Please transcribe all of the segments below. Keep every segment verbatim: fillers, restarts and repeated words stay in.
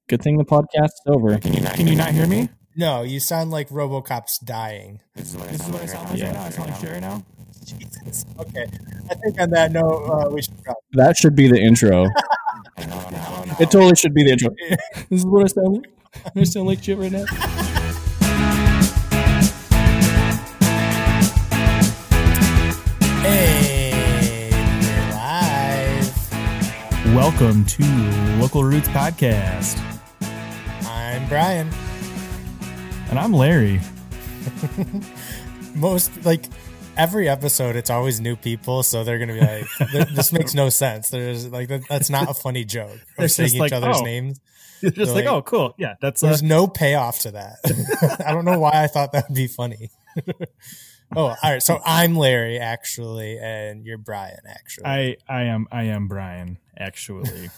Good thing the podcast's over. Can you not, can you not hear me? No, you sound like RoboCop's dying. This is what I sound like right now. I sound like Sherry now. Jesus. Okay. I think on that note, uh, we should probably. That should be the intro. It totally should be the intro. This is what I sound like. I sound like shit right now. Hey, we're live. Welcome to Local Roots Podcast. I'm Brian. And I'm Larry. Most, like, every episode, it's always new people, so they're going to be like, this makes no sense. There's like, that, that's not a funny joke. We're saying each like, other's oh. names. You're just They're like, like, oh, cool. Yeah, that's There's uh, no payoff to that. I don't know why I thought that would be funny. Oh, all right. So I'm Larry, actually, and you're Brian, actually. I, I am I am Brian, actually.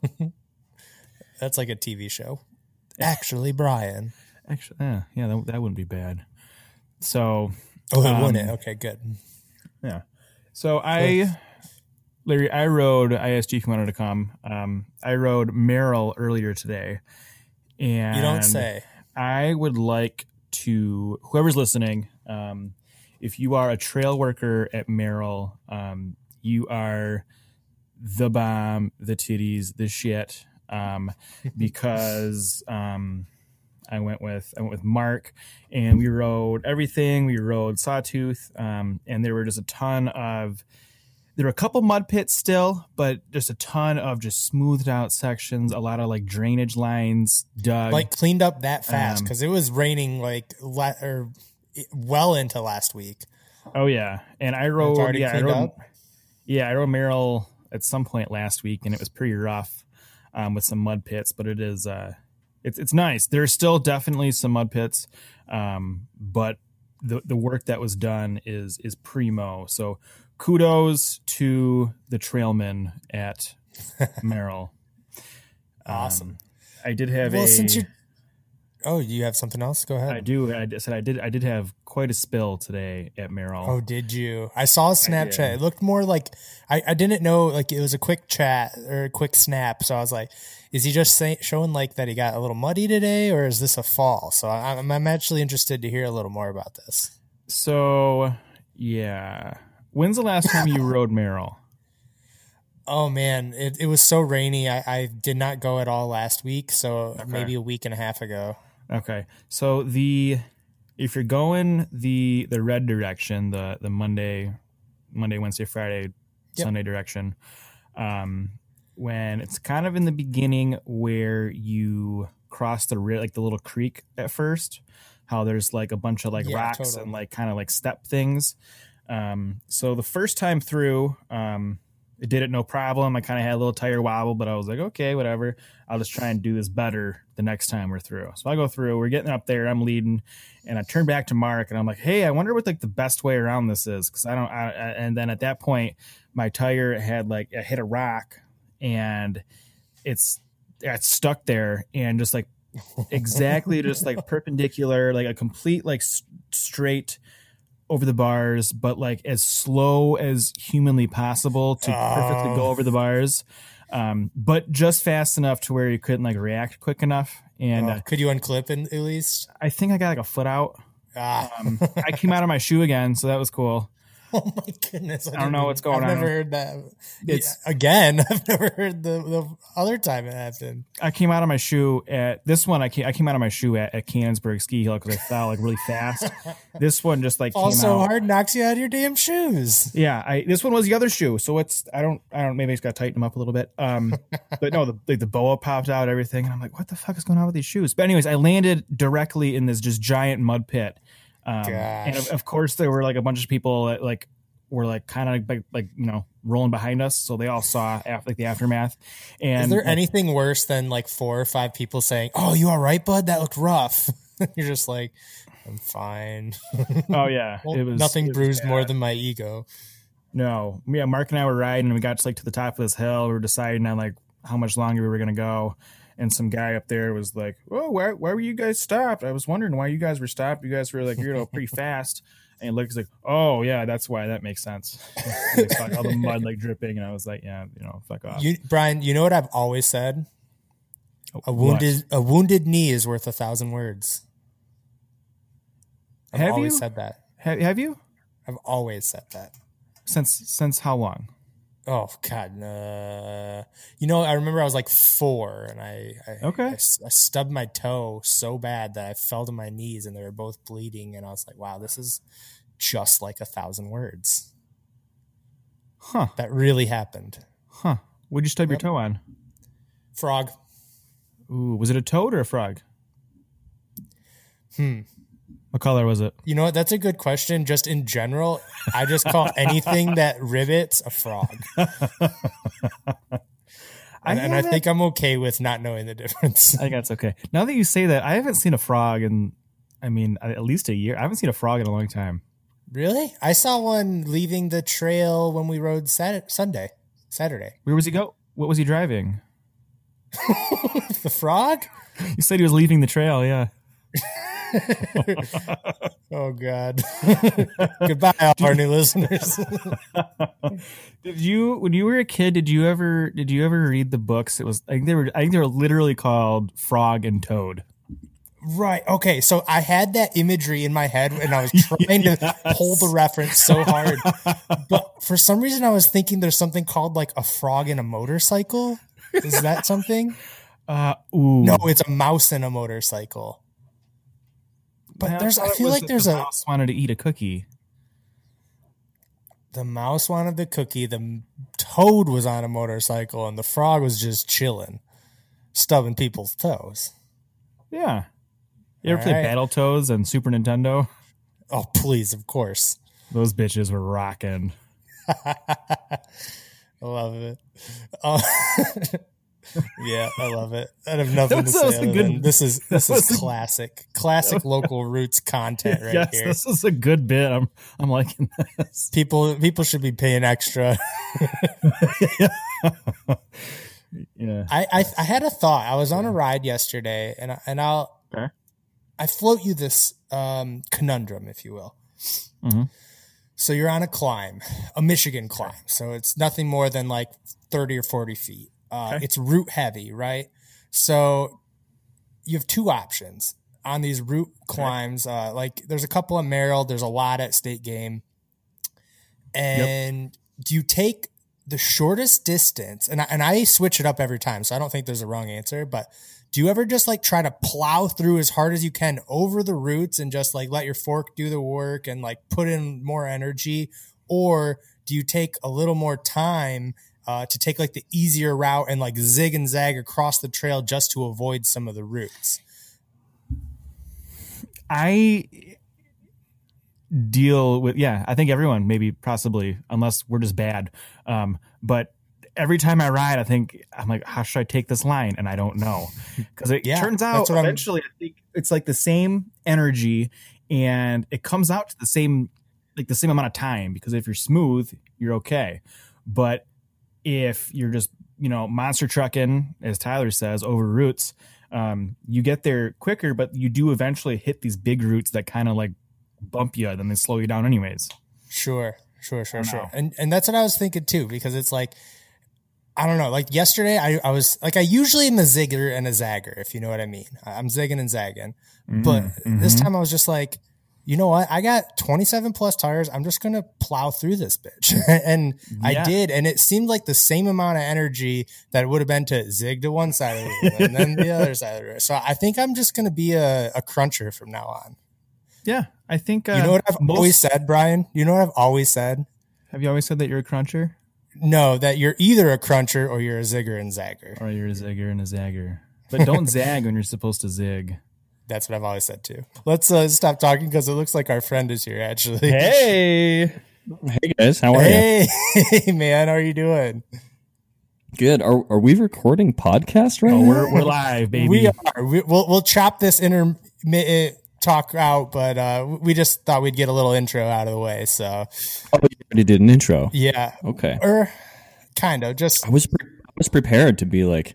That's like a T V show. Actually, Brian. Actually, yeah, yeah, that, that wouldn't be bad. So, Oh, it um, wouldn't. Okay, good. yeah. So I, Larry, I rode I S G if you wanted to come. Um, I rode Merrill earlier today, and You don't say. I would like to whoever's listening. Um, if you are a trail worker at Merrill, um, you are the bomb, the titties, the shit. Um, because um, I went with I went with Mark, and we rode everything. We rode Sawtooth, um, and there were just a ton of. There were a couple mud pits still, but just a ton of just smoothed out sections. A lot of like drainage lines dug, Like cleaned up that fast Um, because it was raining like la- or well into last week. Oh yeah, and I It's rode. already Yeah, I cleaned rode. up? Yeah, I rode Merrill at some point last week, and it was pretty rough um, with some mud pits. But it is, uh, it's it's nice. There's still definitely some mud pits, um, but the the work that was done is is primo. So kudos to the trailmen at Merrill. Awesome. Um, I did have Well, a. since you, oh, you have something else? Go ahead. I do. I said I did. I did have quite a spill today at Merrill. Oh, did you? I saw a Snapchat. did. It looked more like I, I didn't know, like it was a quick chat or a quick snap. So I was like, is he just say, showing like that he got a little muddy today, or is this a fall? So I'm, I'm actually interested to hear a little more about this. So yeah, when's the last time you rode Merrill? Oh man, it, it was so rainy. I, I did not go at all last week. So Okay. maybe a week and a half ago. Okay, so the if you're going the the red direction, the the Monday, Monday, Wednesday, Friday, Yep. Sunday direction, um, when it's kind of in the beginning where you cross the ri- like the little creek at first, how there's like a bunch of like Yeah, rocks totally. and like kind of like step things. Um, so the first time through, um, it did it no problem. I kind of had a little tire wobble, but I was like, okay, whatever. I'll just try and do this better the next time we're through. So I go through, we're getting up there, I'm leading, and I turn back to Mark and I'm like, hey, I wonder what like the best way around this is. Cause I don't, I, I, and then at that point, my tire had like, I hit a rock and it's, it's stuck there and just like exactly just like perpendicular, like a complete, like s- straight over the bars, but like as slow as humanly possible to perfectly go Oh. over the bars. Um, but just fast enough to where you couldn't like react quick enough. And Oh, uh, could you unclip in, at least? I think I got like a foot out. Ah. Um, I came out of my shoe again, so that was cool. Oh my goodness! I don't didn't know even- what's going I've on. never heard that. It's- Yeah, again. I've never heard the, the other time it happened. I came out of my shoe at this one. I came, I came out of my shoe at, at Cannonsburg Ski Hill because I fell like really fast. This one just like Fall came so out. hard, knocks you out of your damn shoes. Yeah, I this one was the other shoe, so it's I don't I don't maybe it's got to tighten them up a little bit. Um, but no, the like the boa popped out, everything, and I'm like, what the fuck is going on with these shoes? But anyways, I landed directly in this just giant mud pit, um, and of, Gosh. of course there were like a bunch of people that like were like kind of like like you know rolling behind us, so they all saw after like the aftermath. And Is there like, anything worse than like four or five people saying, "Oh, you all right, bud? That looked rough." You're just like, "I'm fine." oh yeah, Well, it was nothing it was bruised bad. more than my ego. No, yeah, Mark and I were riding, and we got to like to the top of this hill. We were deciding on like how much longer we were gonna go, and some guy up there was like, "Oh, why why were you guys stopped? I was wondering why you guys were stopped. You guys were like you know pretty fast." And he looks like, "Oh yeah, that's why. That makes sense." Like, fuck, all the mud like dripping, and I was like, "Yeah, you know, fuck off." You, Brian, you know what I've always said? A wounded what? a wounded knee is worth a thousand words. I've have always you? said that. Have, have you? I've always said that. Since since how long? Oh God, uh, you know, I remember I was like four, and I, I okay, I, I stubbed my toe so bad that I fell to my knees, and they were both bleeding, and I was like, wow, this is just like a thousand words. Huh? That really happened. Huh? What'd you stub Yep. your toe on? Frog. Ooh, was it a toad or a frog? Hmm. What color was it? You know what? That's a good question. Just in general, I just call anything that rivets a frog. and I, and I think I'm okay with not knowing the difference. I think that's okay. Now that you say that, I haven't seen a frog in, I mean, at least a year. I haven't seen a frog in a long time. Really? I saw one leaving the trail when we rode Saturday, Sunday, Saturday. Where was he go? What was he driving? The frog? You said he was leaving the trail, yeah. Oh God! Goodbye, all our new listeners. Did you, when you were a kid, did you ever, did you ever read the books? It was, I think they were, I think they were literally called Frog and Toad. Right. Okay. So I had that imagery in my head, and I was trying yes. to pull the reference so hard, but for some reason, I was thinking there's something called like a frog in a motorcycle. Is that something? Uh, ooh. No, it's a mouse in a motorcycle. But I there's, I feel like there's the a mouse wanted to eat a cookie. The mouse wanted the cookie. The toad was on a motorcycle, and the frog was just chilling, stubbing people's toes. Yeah. You ever All play right. Battletoads on Super Nintendo? Oh, please, of course. Those bitches were rocking. I love it. Uh, yeah, I love it. I have nothing to say other good, than this is this is classic, classic local roots content right yes, here. This is a good bit. I'm I'm liking this. People people should be paying extra. Yeah. I, I I had a thought. I was on a ride yesterday, and I, and I'll okay. I float you this um, conundrum, if you will. Mm-hmm. So you're on a climb, a Michigan climb. So it's nothing more than like thirty or forty feet. Uh, okay. It's route heavy, right? So you have two options on these route climbs. Uh, like there's a couple at Merrill. There's a lot at State Game. And yep. do you take the shortest distance? And I, and I switch it up every time, so I don't think there's a wrong answer. But do you ever just like try to plow through as hard as you can over the routes and just like let your fork do the work and like put in more energy? Or do you take a little more time uh, to take like the easier route and like zig and zag across the trail just to avoid some of the routes? I deal with, yeah, I think everyone maybe possibly, unless we're just bad. Um, but every time I ride, I think I'm like, how should I take this line? And I don't know, because it yeah, turns out eventually I think it's like the same energy and it comes out to the same, like the same amount of time, because if you're smooth, you're okay. But if you're just, you know, monster trucking, as Tyler says, over routes, um, you get there quicker, but you do eventually hit these big routes that kind of like bump you, then they slow you down anyways. Sure, sure, sure, sure. And and that's what I was thinking too, because it's like, I don't know, like yesterday I, I was like, I usually am a zigger and a zagger, if you know what I mean. I'm zigging and zagging. Mm-hmm, but mm-hmm. this time I was just like, you know what? I got twenty-seven plus tires. I'm just going to plow through this bitch. and yeah. I did. And it seemed like the same amount of energy that it would have been to zig to one side of the road and then the other side of the road. So I think I'm just going to be a, a cruncher from now on. Yeah, I think... Uh, you know what I've most, always said, Brian? You know what I've always said? Have you always said that you're a cruncher? No, that you're either a cruncher or you're a zigger and zagger. Or you're a zigger and a zagger. But don't zag when you're supposed to zig. That's what I've always said too. Let's uh, stop talking because it looks like our friend is here, actually. Hey. Hey, guys. How are hey. you? Hey, man. How are you doing? Good. Are are we recording podcast right oh, now? We're, we're live, baby. We are. We, we'll, we'll chop this intermittent talk out, but uh, we just thought we'd get a little intro out of the way. So, oh, you already did an intro. Yeah. Okay. Or kind of just. I was pre- I was prepared to be like,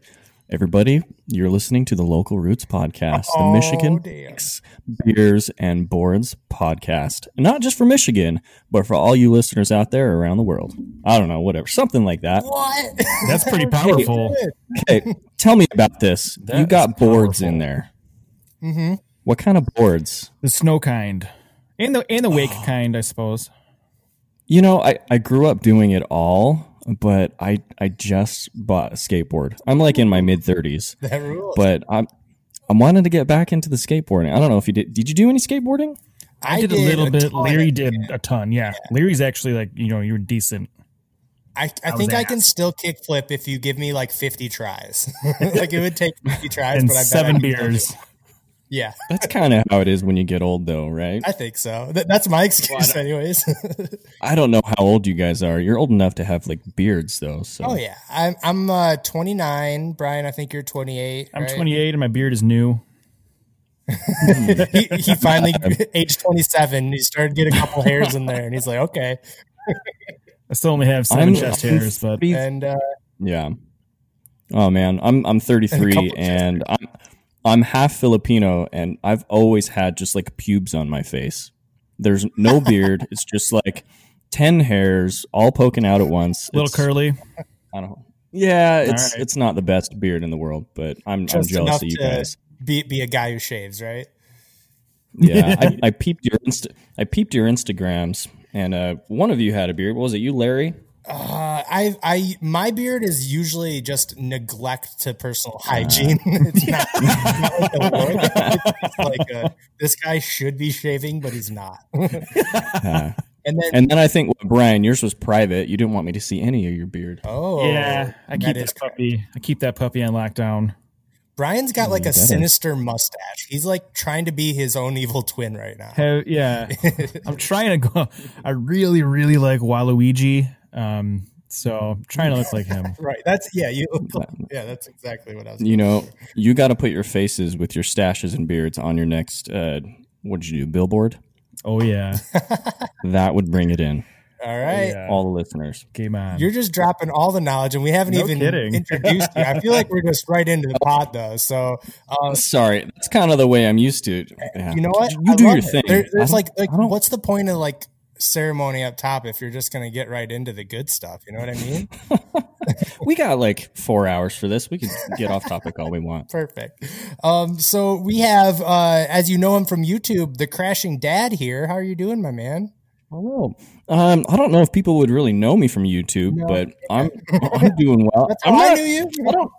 Everybody, you're listening to the Local Roots Podcast, the Oh, Michigan damn. Bikes, Beers, and Boards podcast. Not just for Michigan, but for all you listeners out there around the world. I don't know, whatever, something like that. What? That's pretty powerful. Okay, tell me about this. That you got is boards powerful. in there. Mm-hmm. What kind of boards? The snow kind. And the and the wake kind, I suppose. You know, I, I grew up doing it all, but I I just bought a skateboard. I'm like in my mid thirties, That rules. but I'm I'm wanting to get back into the skateboarding. I don't know if you did. Did you do any skateboarding? I, did, a little bit. ton Larry of did it. a ton. Yeah. Larry's actually like, you know, you're decent. I, I I think was I can asked. still kickflip if you give me like fifty tries. Like it would take fifty tries, And but I bet seven I can still do beers. it. Yeah, That's kind of how it is when you get old, though, right? I think so. Th- that's my excuse, anyways. I don't know how old you guys are. You're old enough to have like beards, though. So Oh yeah, I'm I'm uh, twenty-nine. Brian, I think you're twenty-eight. I'm right? twenty-eight and my beard is new. he, he finally age twenty-seven. He started getting a couple hairs in there, and he's like, okay. I still only have seven I'm- chest I'm hairs, but thirty And uh, Yeah. Oh man, I'm I'm thirty-three couple and I'm I'm half Filipino and I've always had just like pubes on my face. There's no beard. It's just like ten hairs all poking out at once. a little It's- curly. I don't know. Yeah, it's right. it's not the best beard in the world, but I'm I'm just jealous enough of you to guys. be be a guy who shaves, right? Yeah, I, I peeped your Insta, I peeped your Instagrams, and uh, one of you had a beard. What was it? You, Larry? Uh, I, I, my beard is usually just neglect to personal hygiene. It's not, it's not like a look. It's like a, this guy should be shaving, but he's not. Uh, And then, and then I think, well, Brian, yours was private. You didn't want me to see any of your beard. oh, Yeah, I keep that that, is correct. puppy. I keep that puppy on lockdown. Brian's got like a that is- sinister mustache. He's like trying to be his own evil twin right now. Have, yeah, I'm trying to go. I really, really like Waluigi. Um, so I'm trying to look like him. Right. That's yeah. You. Yeah. That's exactly what I was. You know, you got to put your faces with your stashes and beards on your next, uh, what did you do, billboard? Oh yeah, That would bring it in. All right. yeah. All the listeners. Game on. You're just dropping all the knowledge, and we haven't No even kidding. introduced you. I feel like we're just right into the pod, though. So, um, Sorry, that's kind of the way I'm used to. Yeah. you know what? You I do love your it. thing. There, I there's don't- like, like, I don't- what's the point of like ceremony up top if you're just going to get right into the good stuff? You know what I mean? we got like four hours for this. We can get off topic all we want. Perfect. Um, so we have, uh, as you know him from YouTube, the Crashing Dad here. How are you doing, my man? Hello. Um, I don't know if people would really know me from YouTube, No. but I'm I'm doing well. That's I'm how I not- knew you. I don't.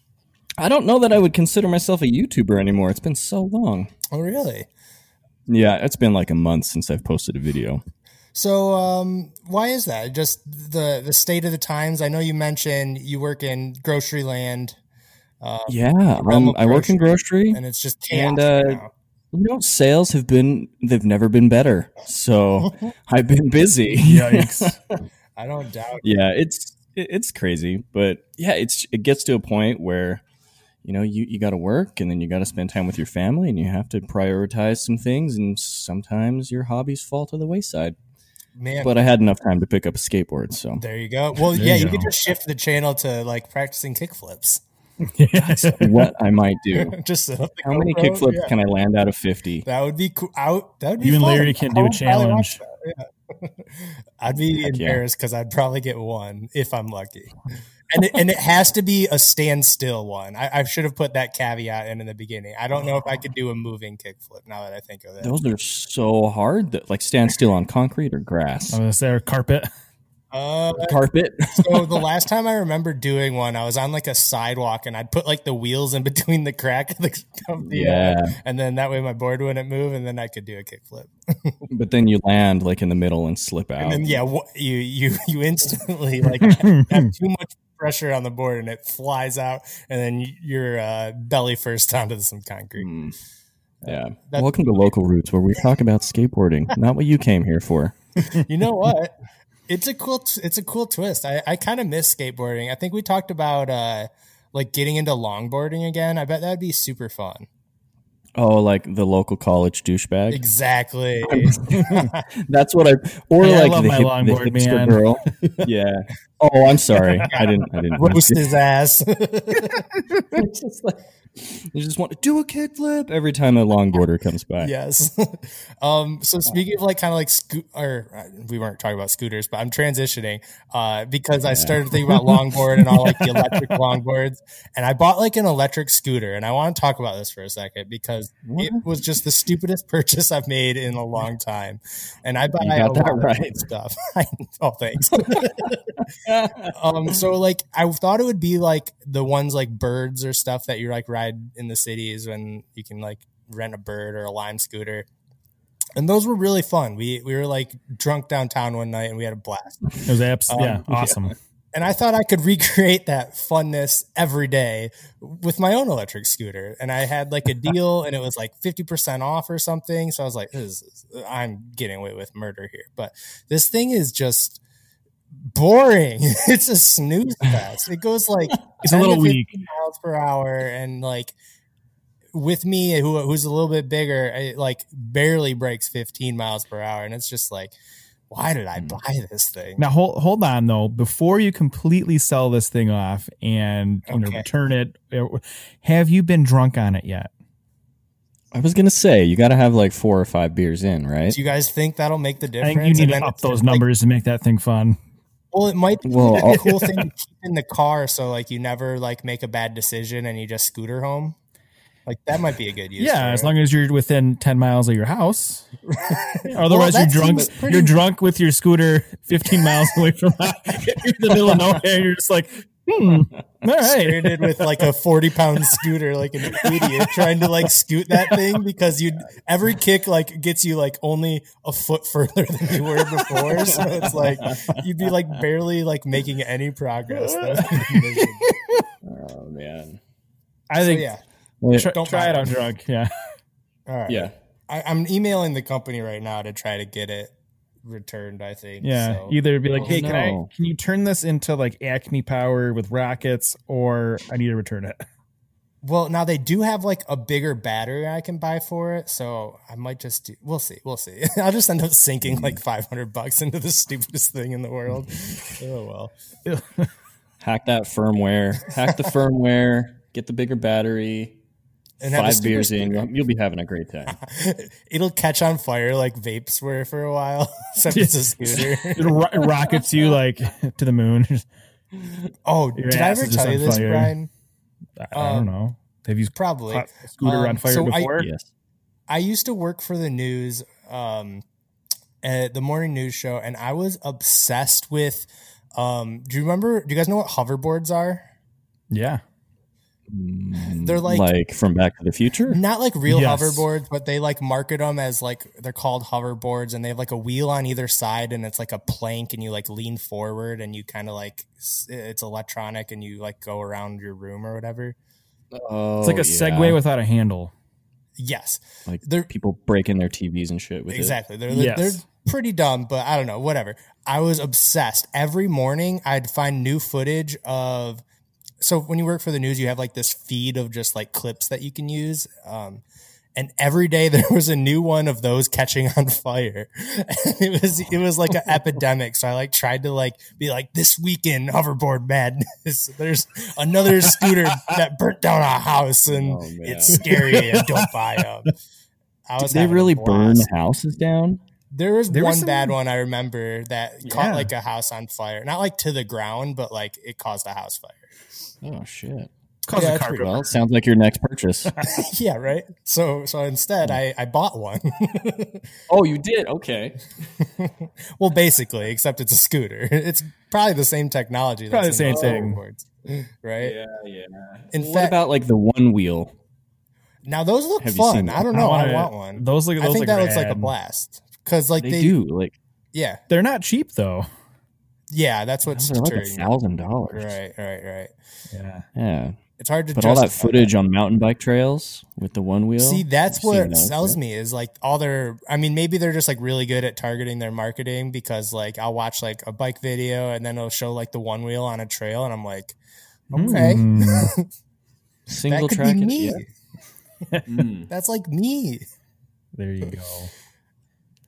I don't know that I would consider myself a YouTuber anymore. It's been so long. Oh, really? Yeah, it's been like a month since I've posted a video. So, um, why is that? Just the the state of the times. I know you mentioned you work in grocery land, Yeah, realm um, of I work in grocery, and it's just chaos and uh, right now. you know, sales have been they've never been better. So I've been busy. Yikes! I don't doubt. Yeah, it's it- it's crazy, but yeah, it's it gets to a point where you know you, you got to work and then you got to spend time with your family and you have to prioritize some things, and sometimes your hobbies fall to the wayside. Man, But I had enough time to pick up a skateboard, so there you go. Well, There yeah, you you could go. just shift the channel to like practicing kickflips. what I might do. Just set up the How many GoPro, kickflips yeah. can I land out of fifty? That would be cool. Out. That would be You and fun. Larry can I do a would probably watch challenge. that, yeah. I'd be Heck yeah. embarrassed because I'd probably get one if I'm lucky. And it, and it has to be a standstill one. I, I should have put that caveat in in the beginning. I don't know if I could do a moving kickflip now that I think of it. Those are so hard. That, like stand still on concrete or grass. I was there carpet. Uh, Carpet. so the last time I remember doing one, I was on like a sidewalk and I'd put like the wheels in between the crack of the, of the Yeah. uh, and then that way my board wouldn't move and then I could do a kickflip. But then you land like in the middle and slip out. And then yeah, wh- you you you instantly like have too much pressure on the board and it flies out, and then y- your uh, belly first onto some concrete. Mm. Yeah. That's- Welcome to Local Roots, where we talk about skateboarding, not what you came here for. You know what? It's a cool t- it's a cool twist. I, I kind of miss skateboarding. I think we talked about uh, like getting into longboarding again. I bet that'd be super fun. Oh, like the local college douchebag. Exactly. That's what I. Or Hey, I like love the, my hip, the longboard, hipster man. girl. Yeah. Oh, I'm sorry. I didn't. I didn't. Roast his ass. It's just like, they just want to do a kickflip every time a longboarder comes by. Yes. um, so speaking of like kind of like scoot, or uh, we weren't talking about scooters, but I'm transitioning uh, because I started thinking about longboard and all like the electric longboards, and I bought like an electric scooter, and I want to talk about this for a second because What? it was just the stupidest purchase I've made in a long time, and I buy You got a that lot right. of stuff. Oh, thanks. um, so like I thought it would be like the ones like birds or stuff that you like ride in the cities when you can like rent a bird or a Lime scooter, and those were really fun. We we were like drunk downtown one night and we had a blast. It was abs- Um, yeah, awesome. And I thought I could recreate that funness every day with my own electric scooter. And I had like a deal and it was like fifty percent off or something. So I was like, this is, I'm getting away with murder here. But this thing is just boring. It's a snooze fest. It goes like It's a little weak. miles per hour. And like with me, who, who's a little bit bigger, it like barely breaks fifteen miles per hour. And it's just like, why did I buy this thing? Now hold hold on though. Before you completely sell this thing off and you know Okay. return it, have you been drunk on it yet? I was gonna say you got to have like four or five beers in, right? Do you guys think that'll make the I difference? think you need And to then up it's those like- numbers to make that thing fun. Well, it might be Well, a I'll- cool thing to keep in the car, so like you never like make a bad decision and you just scooter home. Like that might be a good use. Yeah, as long as you're within ten miles of your house. Well, Otherwise, that you're drunk. seems pretty- You're drunk with your scooter fifteen miles away from you're in the middle of nowhere. And you're just like, hmm, all right. started with like a forty pound scooter, like an idiot trying to like scoot that thing because you every kick like gets you like only a foot further than you were before. So it's like you'd be like barely like making any progress. That would be miserable. Oh man. I So, think yeah. Well, try, don't try buy it it. on drunk. Yeah. All right. yeah. I, I'm emailing the company right now to try to get it returned. I think. Yeah, So- either be like, Oh, "Hey, can I no. can you turn this into like Acme power with rockets, or I need to return it." Well, now they do have like a bigger battery I can buy for it, so I might just do. We'll see. We'll see. I'll just end up sinking like five hundred bucks into the stupidest thing in the world. Oh well. Hack that firmware. Hack the firmware. Get the bigger battery. And have a Five stupid beers in, scooter. you'll, you'll be having a great time. It'll catch on fire like vapes were for a while. Except it's a scooter. It ro- rockets you like to the moon. Oh, Your did I ass ever is just tell you on this, fire. Brian? I don't Um, know. Have you Probably. caught a scooter Um, on fire so I- before? Yes. I used to work for the news, um, at the morning news show, and I was obsessed with. Um, do you remember? Do you guys know what hoverboards are? Yeah. They're like, Like from Back to the Future? not like real Yes. hoverboards, but they like market them as like they're called hoverboards, and they have like a wheel on either side, and it's like a plank, and you like lean forward, and you kind of like s- it's electronic, and you like go around your room or whatever. Oh, It's like a yeah. Segway without a handle. Yes, Like they're people breaking their T Vs and shit with exactly. They're Yes. they're pretty dumb, but I don't know. Whatever. I was obsessed. Every morning, I'd find new footage of. So when you work for the news, you have like this feed of just like clips that you can use. Um, and every day there was a new one of those catching on fire. it was it was like an epidemic. So I like tried to like be like, this weekend hoverboard madness. There's another scooter that burnt down a house, and Oh, man. it's scary. And don't buy them. I it. was Did they having a really burn blast. houses down? There was There was one some- bad one I remember that caught Yeah. like a house on fire. Not like to the ground, but like it caused a house fire. Oh shit. Cause Yeah, a it's car pretty- go- Well, it sounds like your next purchase. Yeah, right. So so instead I, I bought one. Oh, you did? Okay. Well, basically, except it's a scooter. It's probably the same technology. Probably that's the in same most thing. hoverboards, right? Yeah, yeah. In what fact, about like the one wheel? now those look Have you fun. seen I don't that? know. I I, wanna- want one. Those look. I Those think look that looks like a rad. blast because like They, they, do. Like yeah, They're not cheap though. yeah. That's what's they're like a deterring me. thousand dollars. Right, right, right. Yeah. Yeah. It's hard to. But all that justify footage on mountain bike trails with the one wheel. See, that's You've what seen those, sells right? me is like all their. I mean, maybe they're just like really good at targeting their marketing because like I'll watch like a bike video and then it'll show like the one wheel on a trail and I'm like, okay, Mm. Single that could track. be it- me. yeah. Mm. That's like me. There you go.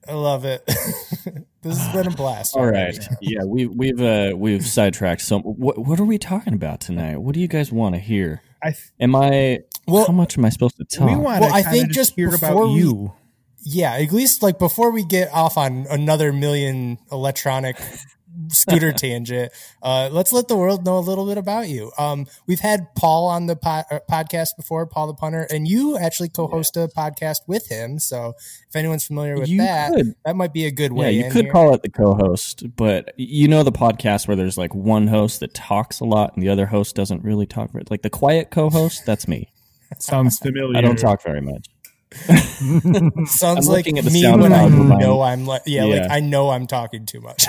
I love it. This has been a blast. All already. right. Yeah, we, we've uh, we've sidetracked some. What, what are we talking about tonight? What do you guys want to hear? I th- Am I? Well, how much am I supposed to talk? we want Well, to I kinda think just hear before about we- you. Yeah, at least like before we get off on another million electronic scooter tangent, uh, let's let the world know a little bit about you. Um, we've had Paul on the po- uh, podcast before, Paul the Punter, and you actually co-host a podcast with him. So if anyone's familiar with You that, could. that might be a good Yeah, way. you in could here. call it the co-host, but you know the podcast where there's like one host that talks a lot and the other host doesn't really talk. Very, like the quiet co-host, that's me. Sounds familiar. I don't talk very much. Sounds I'm like looking at the me sound when I cloud of mine. know I'm like, yeah, Yeah. like I know I'm talking too much.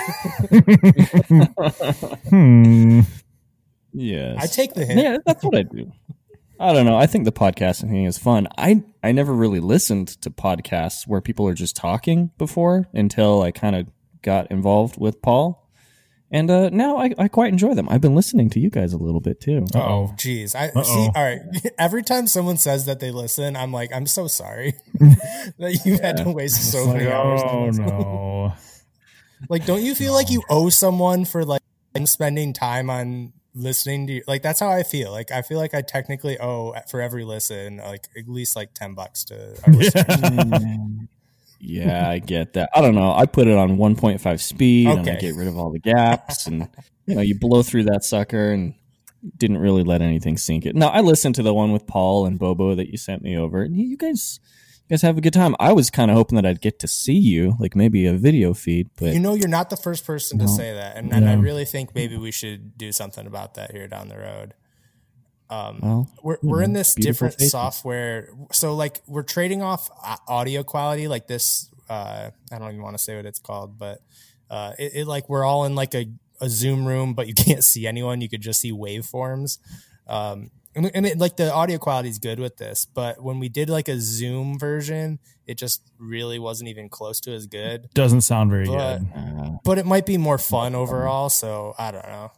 Hmm. Yes, I take the hint. Yeah, that's what I do. I don't know. I think the podcasting thing is fun. I I never really listened to podcasts where people are just talking before until I kind of got involved with Paul. And uh, now I, I quite enjoy them. I've been listening to you guys a little bit too. Oh, geez. I Uh-oh. see. All right. Every time someone says that they listen, I'm like, I'm so sorry that you had to waste so Like, many hours. on oh this. no. Like, don't you feel like you owe someone for like spending time on listening to you? Like, that's how I feel. Like, I feel like I technically owe for every listen, like at least like ten bucks to our listeners. Yeah, I get that. I don't know. I put it on one point five speed and I Okay. get rid of all the gaps and you know, you blow through that sucker and didn't really let anything sink it. No, I listened to the one with Paul and Bobo that you sent me over. And you guys you guys have a good time. I was kind of hoping that I'd get to see you, like maybe a video feed, but You know, you're not the first person to No. say that. And, and I Yeah. really think maybe we should do something about that here down the road. Um, well, we're you we're in know, this beautiful different faces. software, so like we're trading off a- audio quality, like this. Uh, I don't even want to say what it's called, but uh, it, it like we're all in like a, a Zoom room, but you can't see anyone. You could just see waveforms. Um, and, and it, like the audio quality is good with this, but when we did like a Zoom version, it just really wasn't even close to as good. Doesn't sound very But good. Uh, but it might be more fun overall. So I don't know.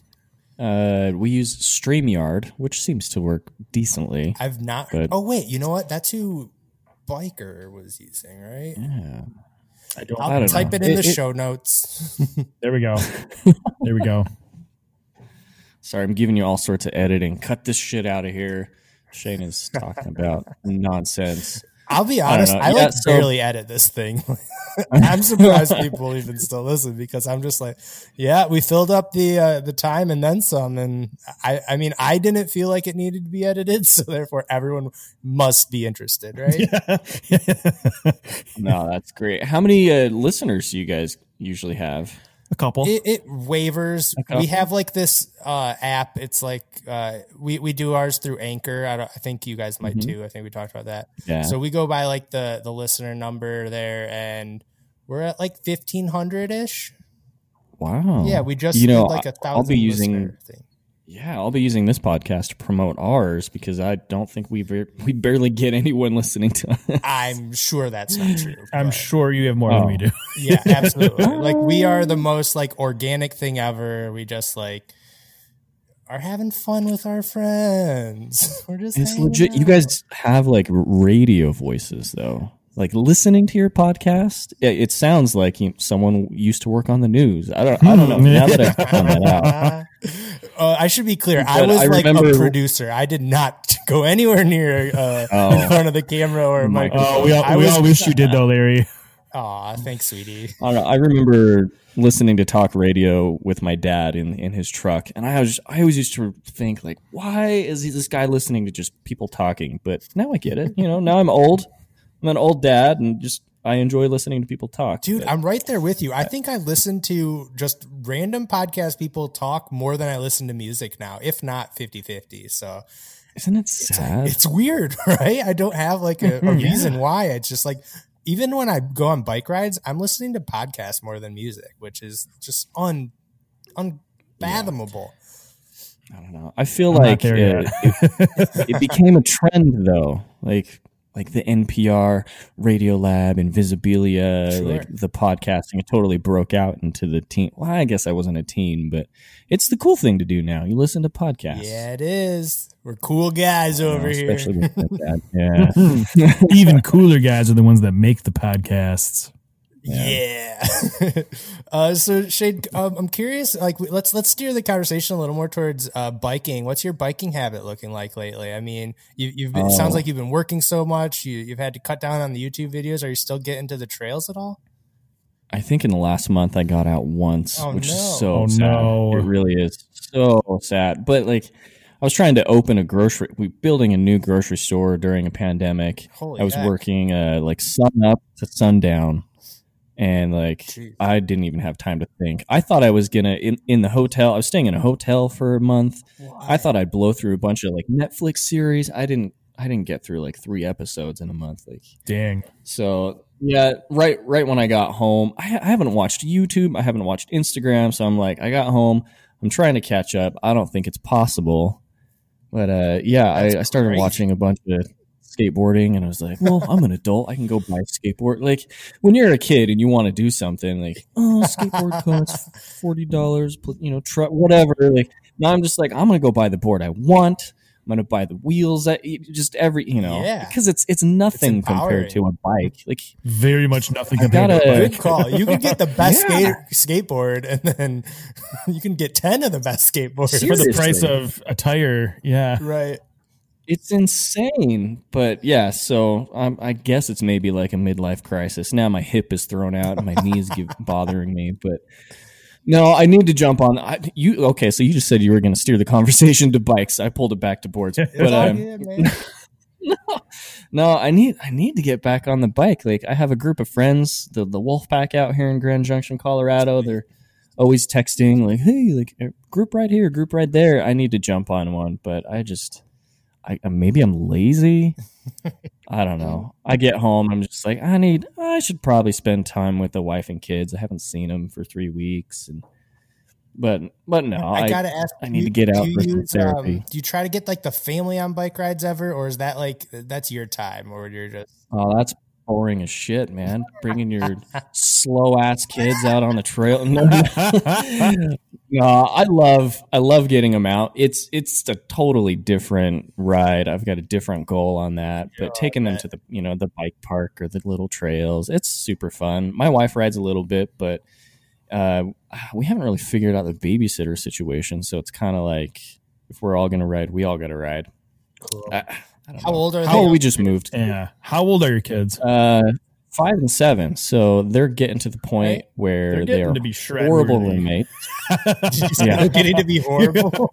uh, we use StreamYard, which seems to work decently. I've not. But- oh wait, you know what? That's who Biker was using, right? Yeah. I don't. I'll I don't type know. it in It- the it- show notes. There we go. There we go. Sorry, I'm giving you all sorts of editing. Cut this shit out of here. Shane is talking about nonsense. I'll be I don't honest, know. I, Yeah, like so- barely edit this thing. I'm surprised people even still listen because I'm just like, yeah, we filled up the uh, the time and then some. And I, I mean, I didn't feel like it needed to be edited, so therefore everyone must be interested, right? No, that's great. How many uh, listeners do you guys usually have? A couple. It, it wavers. Okay. We have like this uh, app. It's like uh, we we do ours through Anchor. I, don't, I think you guys might Mhm. too. I think we talked about that. Yeah. So we go by like the the listener number there, and we're at like fifteen hundred ish. Wow. Yeah, we just you know, did like a I- thousand. I'll be using listener thing. yeah, I'll be using this podcast to promote ours because I don't think we ver- we barely get anyone listening to us. I'm sure that's not true. I'm but sure you have more Oh. than we do. Yeah, absolutely. Like we are the most like organic thing ever. We just like are having fun with our friends. We're just It's hanging legit. You out. guys have like r- radio voices though. Like listening to your podcast, it, it sounds like you, someone used to work on the news. I don't. I don't know. Now that I've found that out, Uh, I should be clear. I But was I like remember- a producer. I did not go anywhere near uh, Oh. in front of the camera or a My microphone. Oh, we all, I we was, all wish you did though, Larry. Aw, thanks, sweetie. I, don't know, I remember listening to talk radio with my dad in, in his truck, and I was I always used to think like, why is he, this guy listening to just people talking? But now I get it. You know, now I'm old. I'm an old dad, and just I enjoy listening to people talk. Dude, But- I'm right there with you. I think I listen to just random podcast people talk more than I listen to music now, if not fifty-fifty. So isn't it sad? it's weird, right? I don't have like a, a reason why. It's just like, even when I go on bike rides, I'm listening to podcasts more than music, which is just un unfathomable. I don't know. I feel I'm not like there uh, yet. it, it became a trend though, like like the N P R, Radio Lab, Invisibilia, Sure. like the podcasting. It totally broke out into the teen. Well, I guess I wasn't a teen, but it's the cool thing to do now. You listen to podcasts. Yeah, it is. We're cool guys You know, over here. especially with that. Yeah. Even cooler guys are the ones that make the podcasts. Yeah. uh, so Shade, um, I'm curious. Like, let's let's steer the conversation a little more towards uh, biking. What's your biking habit looking like lately? I mean, you, you've been, Oh. it sounds like you've been working so much. You you've had to cut down on the YouTube videos. Are you still getting to the trails at all? I think in the last month I got out once, Oh, which no. is so Oh, sad. no. It really is so sad. But like, I was trying to open a grocery, we building a new grocery store during a pandemic. Holy I was heck. working uh, like sun up to sundown, and like Jeez. I didn't even have time to think. I thought I was gonna in in the hotel. I was staying in a hotel for a month. I thought I'd blow through a bunch of like Netflix series. I didn't. I didn't get through like three episodes in a month. Like. Dang. So yeah, right, right when I got home, I, ha- I haven't watched YouTube, I haven't watched Instagram, so I'm like, I got home, I'm trying to catch up. I don't think it's possible, but uh, yeah, I, I started crazy. watching a bunch of skateboarding, and I was like, well, I'm an adult, I can go buy a skateboard. Like when you're a kid and you want to do something, like oh, skateboard costs forty dollars, you know, truck, whatever. Like now I'm just like, I'm gonna go buy the board I want. I'm gonna buy the wheels that just every you know Yeah. because it's it's nothing It's compared to a bike. Like Very much nothing I compared gotta- to a Good bike. call. You can get the best Yeah. skate, skateboard, and then you can get ten of the best skateboards. For the Seriously. price of a tire. Yeah. Right. it's insane. But yeah, so um, I guess it's maybe like a midlife crisis. Now my hip is thrown out and my knees give bothering me. But no, I need to jump on. I, you okay? So you just said you were going to steer the conversation to bikes. I pulled it back to boards. But Oh, um, yeah, man. no, I need I need to get back on the bike. Like I have a group of friends, the the Wolf Pack out here in Grand Junction, Colorado. They're always texting like, "Hey, like group ride here, group ride there." I need to jump on one, but I just I maybe I'm lazy. I don't know. I get home, I'm just like, I need I should probably spend time with the wife and kids. I haven't seen them for three weeks and but but no, I, I, gotta ask. I do need you- to get out do you for some use, um, therapy. do you try to get like the family on bike rides ever, or is that like that's your time, or you're just Oh, that's boring as shit, man. Bringing your slow ass kids out on the trail. No, no. No, I love I love getting them out. It's it's a totally different ride. I've got a different goal on that. But taking them to the you know the bike park or the little trails, it's super fun. My wife rides a little bit, but uh, we haven't really figured out the babysitter situation. So it's kind of like if we're all gonna ride, we all got to ride. cool? I, I don't How know. old are How they? we just moved. Yeah. How old are your kids? Uh, five and seven. So they're getting to the point Right. where They're they getting are to be shred horrible worthy. roommates. yeah. Yeah. Getting to be horrible.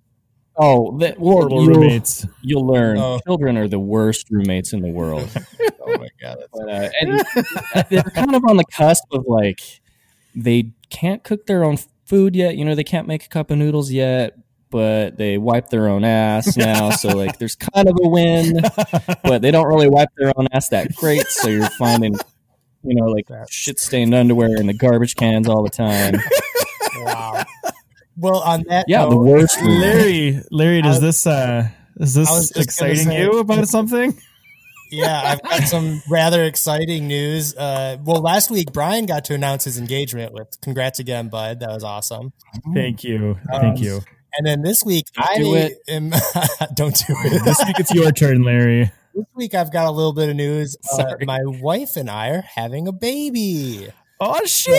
Oh, that, well, Horrible you'll, roommates. you'll learn. Oh. Children are the worst roommates in the world. Oh my god. That's But, uh, and they're kind of on the cusp of like they can't cook their own food yet. You know, they can't make a cup of noodles yet, but they wipe their own ass now. So like, there's kind of a win, but they don't really wipe their own ass that great. So you're finding, you know, like shit stained underwear in the garbage cans all the time. wow. Well, on that Yeah, the note, worst. roommate. Larry, Larry, does I- this uh is I this was just gonna exciting say- you about something? yeah, I've got some rather exciting news. Uh, well, last week Brian got to announce his engagement with. Congrats again, bud. That was awesome. Thank you. Thank Um, you. And then this week, I do it. am. Don't do it. This week it's your turn, Larry. This week I've got a little bit of news. Uh, Sorry. my wife and I are having a baby, Oh shit!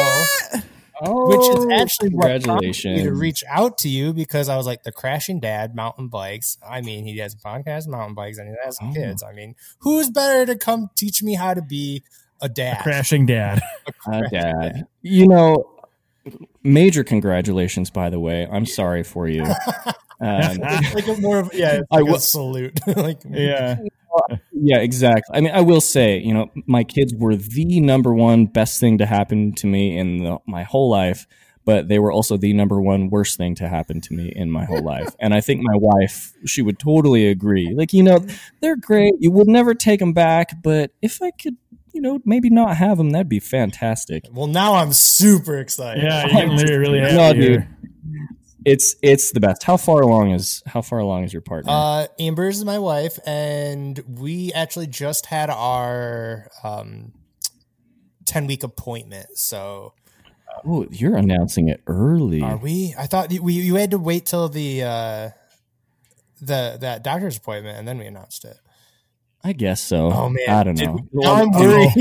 Oh, which is actually what prompted congratulations. me to reach out to you because I was like the crashing dad, mountain bikes. I mean, he has a podcast, mountain bikes, and he has some Oh. kids. I mean, who's better to come teach me how to be a dad? Crashing dad. Uh, Dad, you know, major congratulations, by the way. I'm sorry for you. Um, like a more of yeah, it's I like a will- salute. like Yeah. yeah, exactly. I mean, I will say, you know, my kids were the number one best thing to happen to me in the, my whole life, but they were also the number one worst thing to happen to me in my whole life. And I think my wife, she would totally agree. Like, you know, they're great. You would never take them back, but if I could, you know, maybe not have them, that'd be fantastic. Well, now I'm super excited. Yeah, you're getting Larry really happy. No, here. dude. It's it's the best. How far along is how far along is your partner? Uh, Amber is my wife, and we actually just had our um, ten week appointment. So oh, you're announcing it early. are we? I thought we you had to wait till the uh, the that doctor's appointment, and then we announced it. I guess so. Oh man, I don't Did know. we- now I'm worried.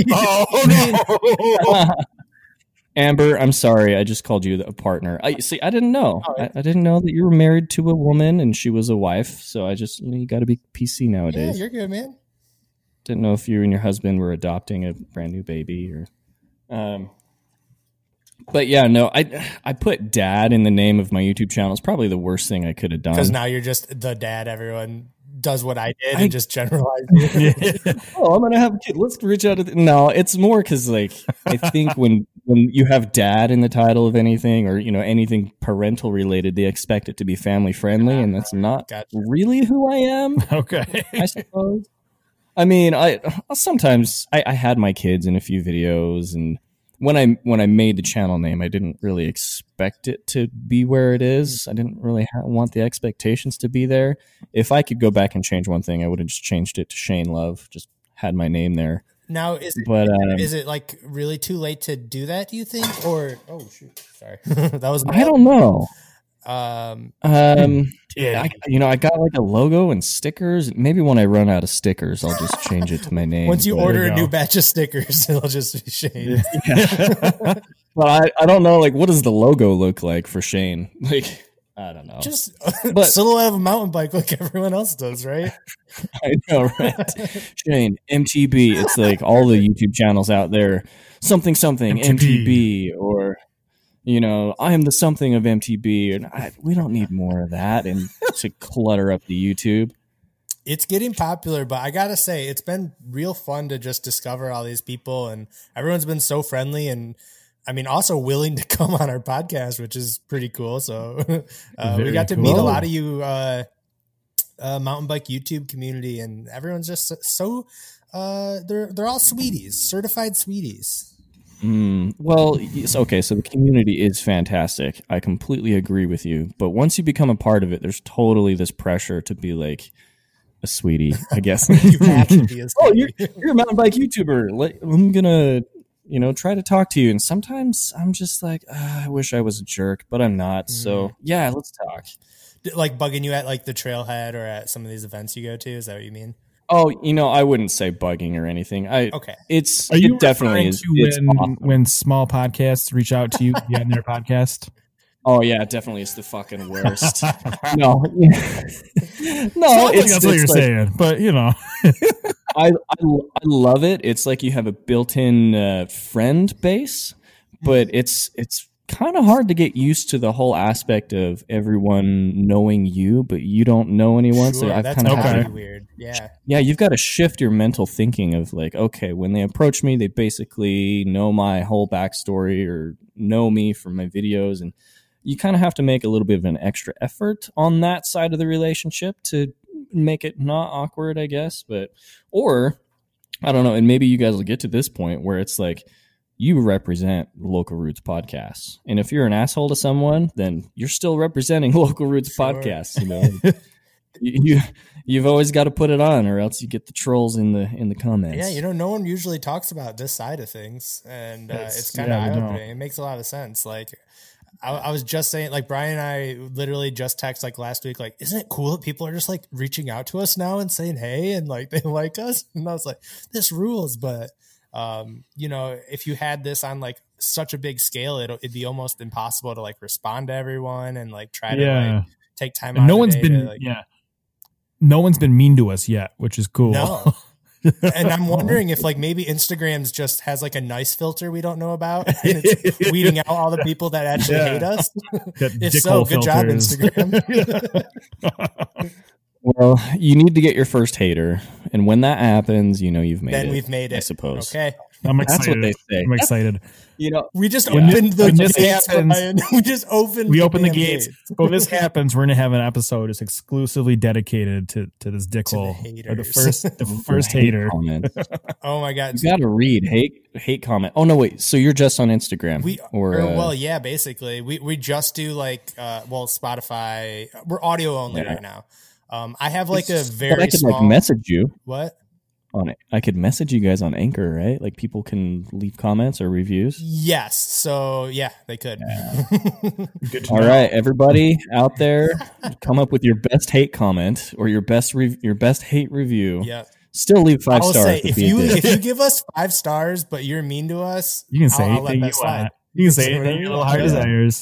Oh no! Amber, I'm sorry. I just called you a partner. I see. I didn't know. Oh, I, I didn't know that you were married to a woman and she was a wife. So I just, you know, you got to be P C Yeah, nowadays. you're good, man. Didn't know if you and your husband were adopting a brand new baby or. Um. But yeah, no. I I put dad in the name of my YouTube channel. It's probably the worst thing I could have done. Because now you're just the dad. Everyone does what I did I- and just generalize you. Oh, I'm gonna have a kid. Let's reach out to. The, no, it's more because like I think when when you have dad in the title of anything or you know anything parental related, they expect it to be family friendly, and that's not Gotcha. really who I am. Okay. I suppose. I mean, I sometimes I, I had my kids in a few videos, and when I when I made the channel name, I didn't really expect it to be where it is. I didn't really ha- want the expectations to be there. If I could go back and change one thing, I would have just changed it to Shane Love. Just had my name there. Now, is it, But um, is it like really too late to do that? Do you think? Or oh shoot, sorry, that was I don't know. Um, Um, Yeah. I, you know, I got like a logo and stickers. Maybe when I run out of stickers, I'll just change it to my name. once you but- order you a new go. batch of stickers, it'll just be Shane. But I, I don't know. Like, what does the logo look like for Shane? Like, I don't know. Just But- silhouette of a mountain bike like everyone else does, right? I know, right? Shane, M T B. It's like all the YouTube channels out there. Something, something, M T B. M T B, or, you know, I am the something of M T B. And I, we don't need more of that and to clutter up the YouTube. It's getting popular, but I gotta say, it's been real fun to just discover all these people, and everyone's been so friendly and. I mean, also willing to come on our podcast, which is pretty cool. So uh, we Very got to meet a cool. lot of you uh, uh, mountain bike YouTube community, and everyone's just so- so uh, they're they're all sweeties, certified sweeties. Mm, well, yes, okay, so the community is fantastic. I completely agree with you. But once you become a part of it, there's totally this pressure to be like a sweetie, I guess. You have to be a Oh, sweetie. you're, you're a mountain bike YouTuber. Like, I'm going to, you know, try to talk to you. And sometimes I'm just like, ah, I wish I was a jerk, but I'm not. So, yeah, let's talk. like bugging you at like the trailhead or at some of these events you go to. Is that what you mean? Oh, you know, I wouldn't say bugging or anything. I Okay. It's Are you it definitely referring is. to It's when, awesome. when small podcasts reach out to you to be on their podcast? Oh yeah, it definitely is the fucking worst. no, no, Sounds like it's, that's what it's you're like, saying, but you know, I, I I love it. It's like you have a built-in uh, friend base, but it's it's kind of hard to get used to the whole aspect of everyone knowing you, but you don't know anyone. so Sure, I've that's kind of okay. had to, pretty weird. Yeah. yeah, you've got to shift your mental thinking of like, okay, when they approach me, they basically know my whole backstory or know me from my videos, and you kind of have to make a little bit of an extra effort on that side of the relationship to make it not awkward, I guess. But, or I don't know. And maybe you guys will get to this point where it's like you represent Local Roots podcasts. And if you're an asshole to someone, then you're still representing Local Roots Sure. podcasts, you know. you, you you've always got to put it on, or else you get the trolls in the in the comments. Yeah, you know, no one usually talks about this side of things, and uh, It's- it's kind of yeah, we don't. eye-opening. It makes a lot of sense. Like, I, I was just saying, like Brian and I literally just text like last week, like, isn't it cool that people are just like reaching out to us now and saying hey and like they like us? And I was like, this rules. But um, you know, if you had this on like such a big scale, it'll it'd be almost impossible to like respond to everyone and like try to yeah. like take time And out. no of one's the day been to, like, yeah, no one's been mean to us yet, which is cool. No. And I'm wondering if like maybe Instagram's just has like a nice filter we don't know about, and it's weeding out all the people that actually Yeah. hate us. That If dickhole so, good job, filters. Instagram. Well, you need to get your first hater, and when that happens, you know you've made Then it. we've made it. I suppose. Okay. I'm That's excited. what they say. I'm excited. You know, We just When opened this- the when this gates, happens- Brian. We just opened We the open the damn gates. When this happens, we're gonna have an episode that's exclusively dedicated to to this dickhole, or the haters. first the first hater. comment. Oh my god. You got to read hate hate comment. Oh no, wait. So you're just on Instagram? We or, or, uh, well, yeah, basically. We we just do like uh well, Spotify. We're audio only Yeah. right now. Um I have like a but very I could small like message you what? on it. I could message you guys on Anchor, right? Like people can leave comments or reviews. Yes. So yeah, they could. Good to All know. right, everybody out there, come up with your best hate comment or your best re- your best hate review. Yep. Still leave five I will stars. say, but if be a you dick. if you give us five stars, but you're mean to us, You can say I'll, I'll let anything that you slide. want. You can say anything your little heart desires.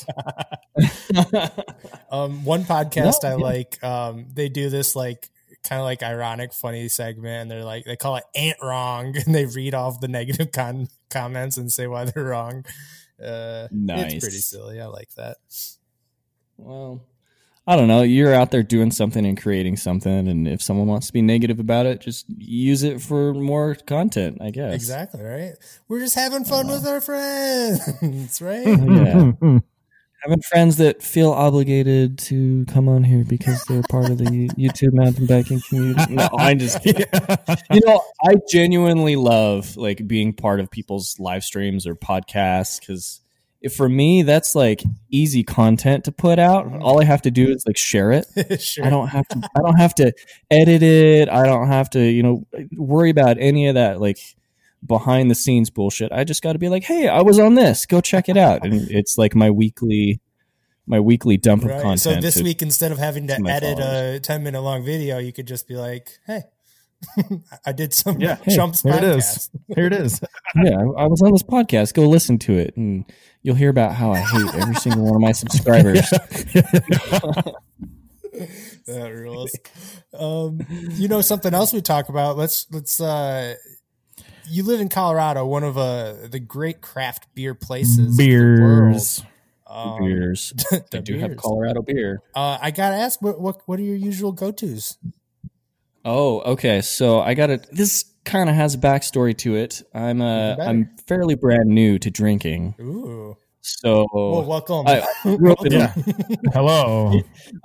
Um, one podcast No, I yeah. like, um, they do this like kind of like ironic, funny segment. And they're like, they call it "Ain't Wrong," and they read off the negative con- comments and say why they're wrong. Uh, Nice. It's pretty silly. I like that. Well, I don't know. You're out there doing something and creating something, and if someone wants to be negative about it, just use it for more content, I guess. Exactly, right? We're just having fun with our friends, right? Yeah. Having friends that feel obligated to come on here because they're part of the YouTube mountain biking community. No, I'm just kidding. You know, I genuinely love like being part of people's live streams or podcasts because for me, that's like easy content to put out. All I have to do is like share it. Sure. I don't have to. I don't have to edit it. I don't have to, you know, worry about any of that like behind the scenes bullshit. I just got to be like, hey, I was on this. Go check it out, and it's like my weekly, my weekly dump of Right. content. So this to- week, instead of having to to my edit followers. a ten minute long video, you could just be like, hey, I did some Yeah, hey, Chumps Here it podcast. is. Here it is. yeah, I I was on this podcast. Go listen to it, and you'll hear about how I hate every single one of my subscribers. That rules. Um, you know something else we talk about? Let's let's. Uh, you live in Colorado, one of uh, the great craft beer places. Beers. In the world. Um, Beers. the I do have beers. Colorado beer. Uh, I gotta ask, what what what are your usual go tos? Oh, okay. So I got it. This kind of has a backstory to it. I'm uh, Even better. I'm fairly brand new to drinking. Ooh, So well, welcome. I, I grew up in, Yeah. Hello.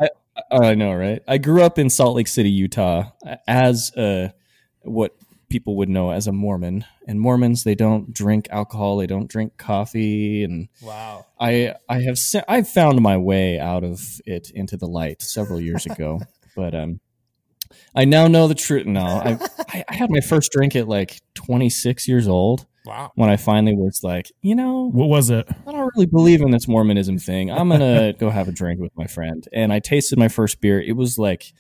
I know, right? I grew up in Salt Lake City, Utah, as uh, what people would know as a Mormon. And Mormons, they don't drink alcohol, they don't drink coffee, and Wow. I I have se- I found my way out of it into the light several years ago, but um, I now know the truth. No, I I I had my first drink at like twenty-six years old Wow. when I finally was like, you know, What was it? I don't really believe in this Mormonism thing. I'm gonna go have a drink with my friend, and I tasted my first beer. It was like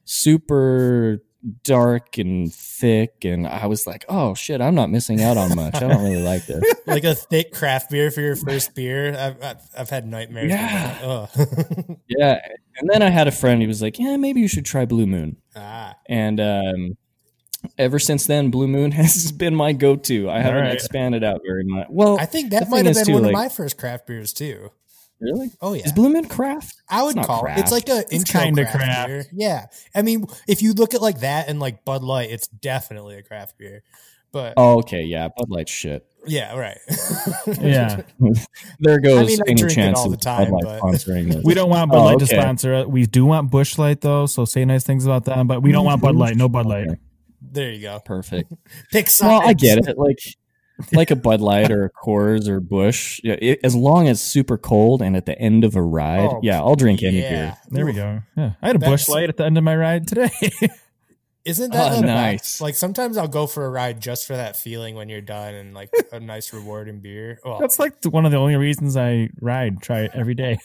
super dark and thick, and I was like, "Oh shit, I'm not missing out on much. I don't really like this." Like a thick craft beer for your first beer. I've I've, I've had nightmares. Yeah. With that. Ugh. Yeah, and then I had a friend. He was like, "Yeah, maybe you should try Blue Moon." ah. And um, ever since then, Blue Moon has been my go-to. I haven't right. expanded out very much. Well, I think the that might thing have is, been too, one like- of my first craft beers too. really. Oh yeah. Is Blue Moon craft? I would It's not call craft. it. It's like a intro kinda craft, craft. beer. Yeah. I mean, if you look at like that and like Bud Light, it's definitely a craft beer. But Oh, okay, yeah, Bud Light shit. yeah, right. Yeah. There goes I mean, I any drink it chance all of the time, Bud Light but- sponsoring this. We don't want Bud Oh, Light to okay. sponsor it. We do want Busch Light though, so say nice things about them. But we don't want Bud Light. No Bud Light. Okay, There you go. perfect. Pick Well, I sides. get it. Like, like a Bud Light or a Coors or Busch. Yeah, it, as long as super cold and at the end of a ride, Oh, yeah, I'll drink any yeah. beer. There we go. Yeah, I had a That's- Busch Light at the end of my ride today. Isn't that Oh, the nice. best? Like sometimes I'll go for a ride just for that feeling when you're done and like a nice rewarding beer. Well, That's like the- one of the only reasons I ride. Try it every day.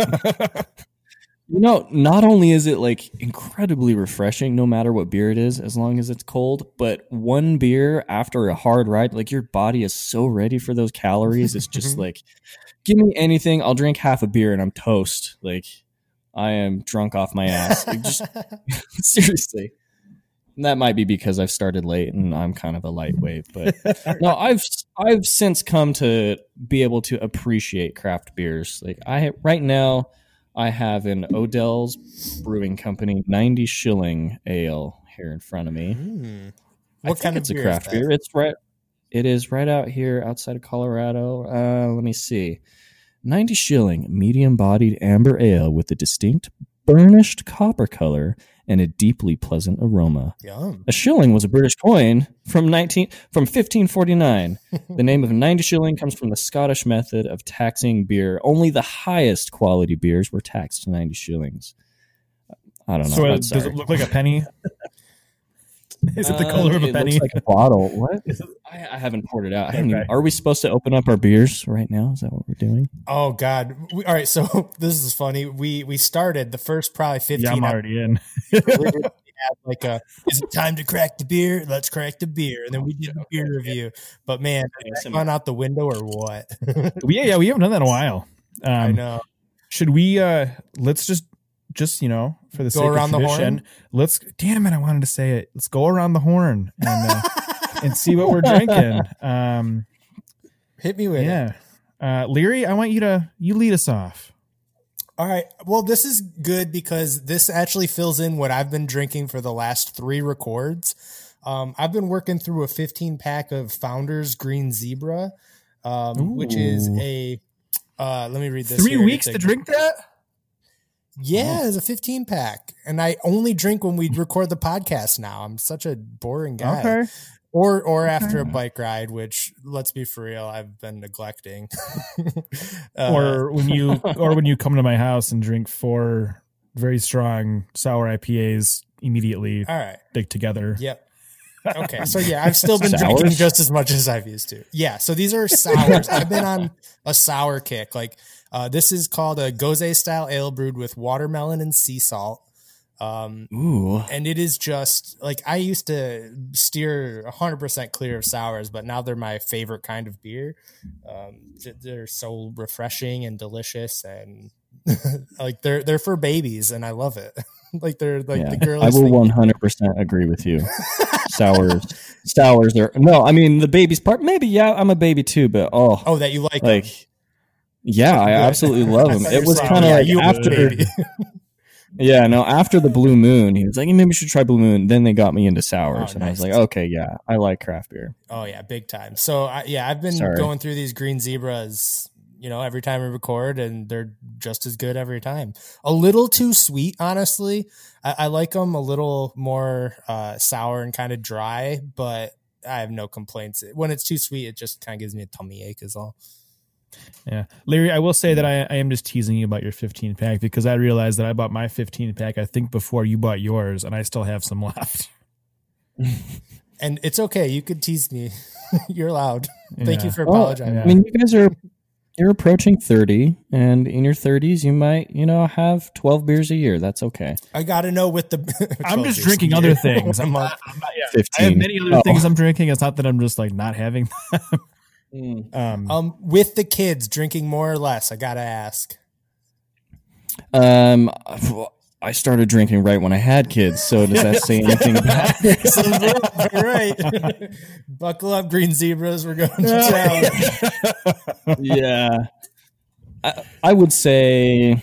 You know, not only is it like incredibly refreshing, no matter what beer it is, as long as it's cold, but one beer after a hard ride, like your body is so ready for those calories. It's just like, give me anything. I'll drink half a beer and I'm toast. Like, I am drunk off my ass. Like, just seriously. And that might be because I've started late and I'm kind of a lightweight, but no, I've I've since come to be able to appreciate craft beers. Like I right now, I have an Odell's Brewing Company ninety shilling ale here in front of me. Hmm. I What think kind of it's beer a is craft that? beer. It's right. It is right out here outside of Colorado. Uh, let me see. ninety shilling medium-bodied amber ale with a distinct burnished copper color and a deeply pleasant aroma. Yum. A shilling was a British coin from nineteen from fifteen forty-nine. The name of ninety shilling comes from the Scottish method of taxing beer. Only the highest quality beers were taxed to ninety shillings. I don't know. So I'm uh, does sorry. it look like a penny? Is it the Um, color of a it penny? looks like a bottle. What? I, I haven't poured it out. I haven't Okay. even, are we supposed to open up our beers right now? Is that what we're doing? Oh God. We, all right. So this is funny. We we started the first probably fifteen. Yeah, I'm already in. literally have like a, is it time to crack the beer? Let's crack the beer. And then we did a beer review. But man, has that gone out the window or what? yeah, yeah, we haven't done that in a while. Um, I know. Should we, uh, let's just, just, you know, for the go sake around of tradition, the horn? Let's, damn it, I wanted to say it. Let's go around the horn and, uh, and see what we're drinking. Um, Hit me with yeah. it. Uh, Leary, I want you to, you lead us off. All right. Well, this is good because this actually fills in what I've been drinking for the last three records. Um, I've been working through a fifteen pack of Founders Green Zebra, um, which is a, uh, let me read this. Three here. weeks a, to drink that? Yeah, oh. It's a fifteen pack. And I only drink when we record the podcast now. I'm such a boring guy. Okay. Or or after a bike ride, which, let's be for real, I've been neglecting. uh, or when you or when you come to my house and drink four very strong sour I P As immediately. All right. Like together. Yep. Okay. So yeah, I've still been Sours? drinking just as much as I've used to. Yeah. So these are sours. I've been on a sour kick. Like uh, this is called a Gose style ale brewed with watermelon and sea salt. Um, Ooh. And it is just like, I used to steer one hundred percent clear of sours, but now they're my favorite kind of beer. Um, they're so refreshing and delicious, and like they're they're for babies, and I love it. Like they're like yeah. the girls. I will one hundred percent agree with you. Sours, sours. Are no, I mean the babies part. Maybe yeah, I'm a baby too, but oh, oh, that you like like. them. Yeah, I absolutely love them. It was kind of yeah, like you after. Yeah, no, after the Blue Moon, he was like, maybe we should try Blue Moon. Then they got me into sours. Oh, and nice. I was like, okay, yeah, I like craft beer. Oh, yeah, big time. So, I, yeah, I've been Sorry. going through these Green Zebras, you know, every time we record, and they're just as good every time. A little too sweet, honestly. I, I like them a little more uh, sour and kind of dry, but I have no complaints. When it's too sweet, it just kind of gives me a tummy ache is all. Yeah. Larry, I will say that I, I am just teasing you about your fifteen pack because I realized that I bought my fifteen pack, I think, before you bought yours, and I still have some left. And it's okay. You could tease me. You're allowed. Thank Yeah. you for Well, apologizing. yeah. I mean, you guys are you're approaching thirty, and in your thirties, you might, you know, have twelve beers a year. That's okay. I got to know with the. I'm just beers drinking a other year. things. I'm A not, month. I'm not, yeah. fifteen. I have many other Oh. things I'm drinking. It's not that I'm just like not having them. Mm. um, Um, with the kids drinking more or less, I gotta ask. Um, I started drinking right when I had kids. So does that say anything about it? All right, buckle up, Green Zebras. We're going to town. Yeah, I, I would say.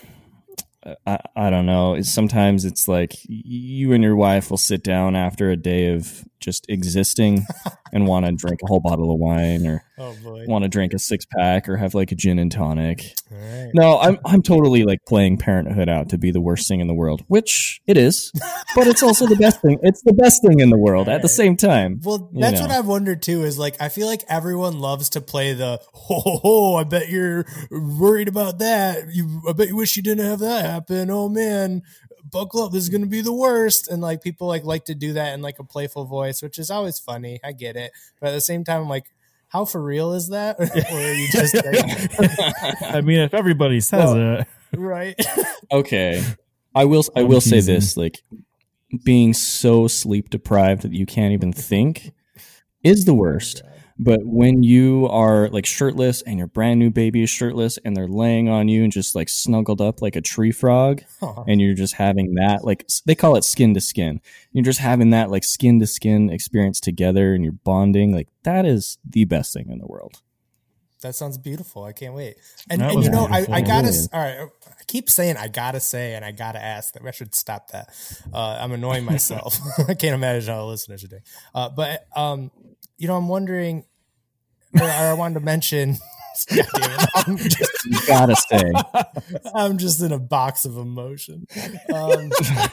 I, I don't know. It's, sometimes it's like you and your wife will sit down after a day of just existing and want to drink a whole bottle of wine or Oh boy! want to drink a six pack or have like a gin and tonic. All right. No, I'm I'm totally like playing parenthood out to be the worst thing in the world, which it is, but it's also the best thing. It's the best thing in the world at the same time. Well, you that's know. what I've wondered too. Is like I feel like everyone loves to play the ho ho ho. I bet you're worried about that. You, I bet you wish you didn't have that happen. Oh man, buckle up. This is gonna be the worst. And like people like like to do that in like a playful voice, which is always funny. I get it, but at the same time, I'm like, how for real is that? Or are you just like, I mean, if everybody says Well, it, right? Okay, I will. I I'm will say teasing. this: like being so sleep deprived that you can't even think is the worst. But when you are like shirtless and your brand new baby is shirtless and they're laying on you and just like snuggled up like a tree frog, Aw. and you're just having that, like s- they call it skin to skin. You're just having that like skin to skin experience together and you're bonding. Like that is the best thing in the world. That sounds beautiful. I can't wait. And, That and was you know, I, beautiful. I gotta, Really is. all right. I keep saying I gotta say, and I gotta ask that I should stop that. Uh, I'm annoying myself. I can't imagine how the listeners are doing. Uh, but, um, you know, I'm wondering, or, or I wanted to mention, God damn it, I'm, just, You gotta say, I'm just in a box of emotion. Um,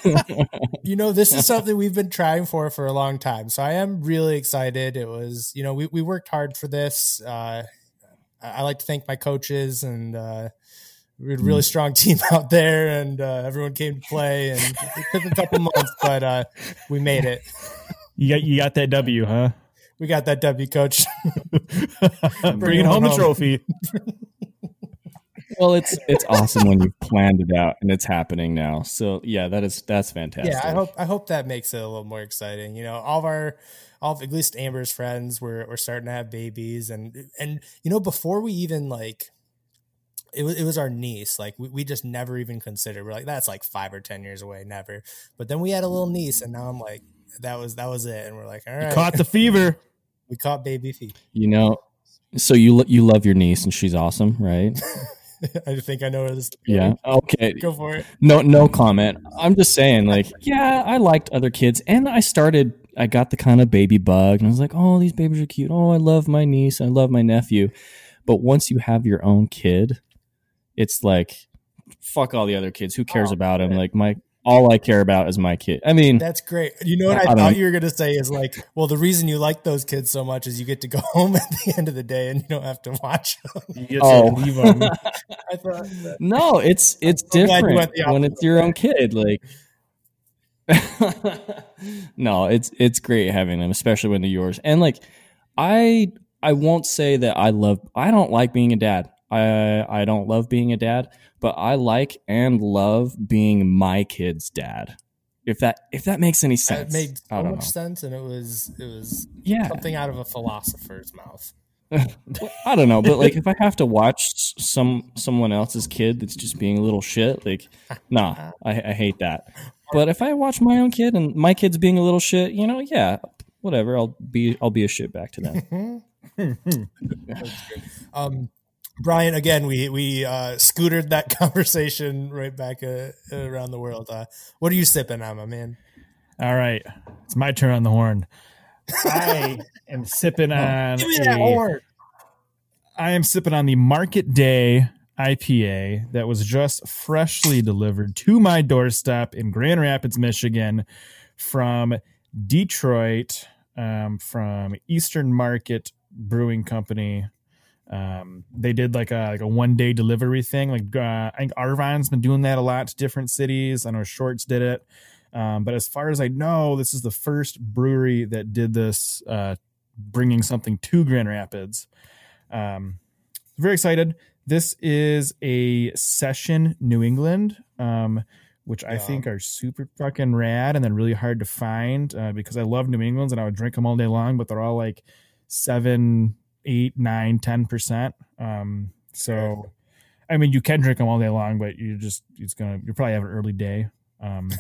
you know, this is something we've been trying for for a long time. So I am really excited. It was, you know, we, we worked hard for this. Uh, I I like to thank my coaches, and uh, we had a really strong team out there, and uh, everyone came to play, and it took a couple months, but uh, we made it. you got you got that W, huh? We got that W, coach. Bringing home the home. trophy. Well, it's it's awesome when you've planned it out and it's happening now. So yeah, that is that's fantastic. Yeah, I hope I hope that makes it a little more exciting. You know, all of our, all of, at least Amber's friends, were we're starting to have babies, and and you know, before we even like, it was it was our niece. Like we, we just never even considered. We're like, that's like five or ten years away, never. But then we had a little niece, and now I'm like, that was that was it, and we're like, all right, You caught the fever. we caught baby feet. You know, so you lo- you love your niece and she's awesome, right? I think I know where this is Yeah. going. Okay. Go for it. No, no comment. I'm just saying, like, yeah, I liked other kids, and I started. I got the kind of baby bug, and I was like, oh, these babies are cute. Oh, I love my niece. I love my nephew. But once you have your own kid, it's like, fuck all the other kids. Who cares Oh, about him? man. Like my, all I care about is my kid. I mean, That's great. You know what I, I don't thought know. you were going to say is like, well, the reason you like those kids so much is you get to go home at the end of the day and you don't have to watch them. You get Oh. to leave them. I thought that. no, it's it's so glad you different went the when opposite it's your own kid. Like, no, it's it's great having them, especially when they're yours. And like, I I won't say that I love. I don't like being a dad. I I don't love being a dad, but I like and love being my kid's dad. If that if that makes any It sense, made I so don't much know. sense, and it was it was Yeah, something out of a philosopher's mouth. I don't know, but like if I have to watch some someone else's kid that's just being a little shit, like nah, I, I hate that. But if I watch my own kid and my kid's being a little shit, you know, yeah, whatever. I'll be I'll be a shit back to them. Um, Brian, again, we we uh, scootered that conversation right back uh, around the world. Uh, what are you sipping on, my man? All right, it's my turn on the horn. I am sipping on. Give me that a- horn. I am sipping on the Market Day I P A that was just freshly delivered to my doorstep in Grand Rapids, Michigan, from Detroit, um, from Eastern Market Brewing Company. Um, they did like a like a one day delivery thing. Like uh, I think Arvon's been doing that a lot to different cities. I know Shorts did it. Um, but as far as I know, this is the first brewery that did this, uh, bringing something to Grand Rapids. Um, very excited. This is a Session New England, um, which I Yeah. think are super fucking rad and then really hard to find uh, because I love New Englands and I would drink them all day long, but they're all like seven, eight, nine, ten percent. Um, so, I mean, you can drink them all day long, but you just it's gonna you probably have an early day. Um,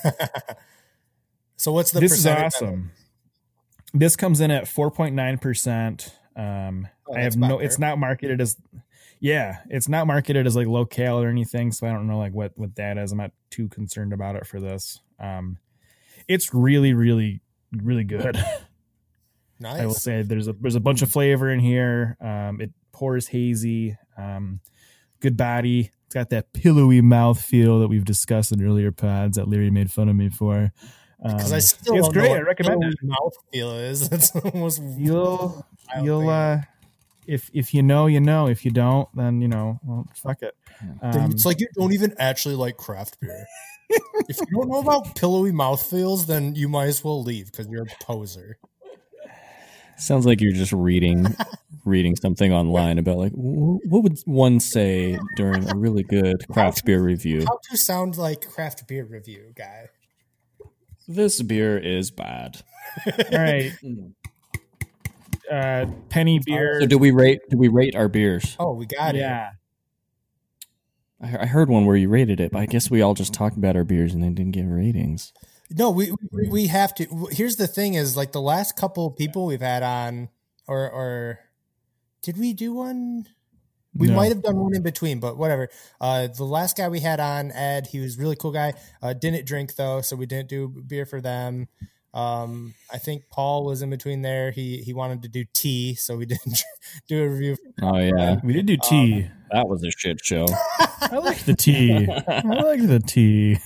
So what's the this is percentage? awesome. This comes in at four point nine percent. Um, Oh, I that's have no, about it's fair. not marketed as, yeah, it's not marketed as like locale or anything. So I don't know like what, what that is. I'm not too concerned about it for this. Um, it's really, really, really good. I will Nice. say there's a, there's a bunch of flavor in here. Um, it pours hazy, um, good body. It's got that pillowy mouth feel that we've discussed in earlier pods that Larry made fun of me for. Because Um, I still it's don't great. know I what recommend it. mouth feel is. That's almost You'll, wild you'll, thing. uh, if, if you know, you know, if you don't, then, you know, well, fuck it. Um, It's like you don't even actually like craft beer. If you don't know about pillowy mouth feels, then you might as well leave because you're a poser. Sounds like you're just reading reading something online about like wh- what would one say during a really good craft beer review. How to sound like craft beer review guy. This beer is bad. all right. Uh, penny beer. So do we rate do we rate our beers? Oh, we got it. Yeah. I I heard one where you rated it, but I guess we all just talked about our beers and then didn't give ratings. No, we we we have to. Here's the thing: is like the last couple of people we've had on, or or did we do one? We No. might have done one in between, but whatever. Uh, the last guy we had on, Ed, he was a really cool guy. Uh, didn't drink though, so we didn't do beer for them. Um, I think Paul was in between there. He he wanted to do tea, so we didn't do a review. Oh yeah, We did do tea. that was a shit show. I like the tea. I like the tea.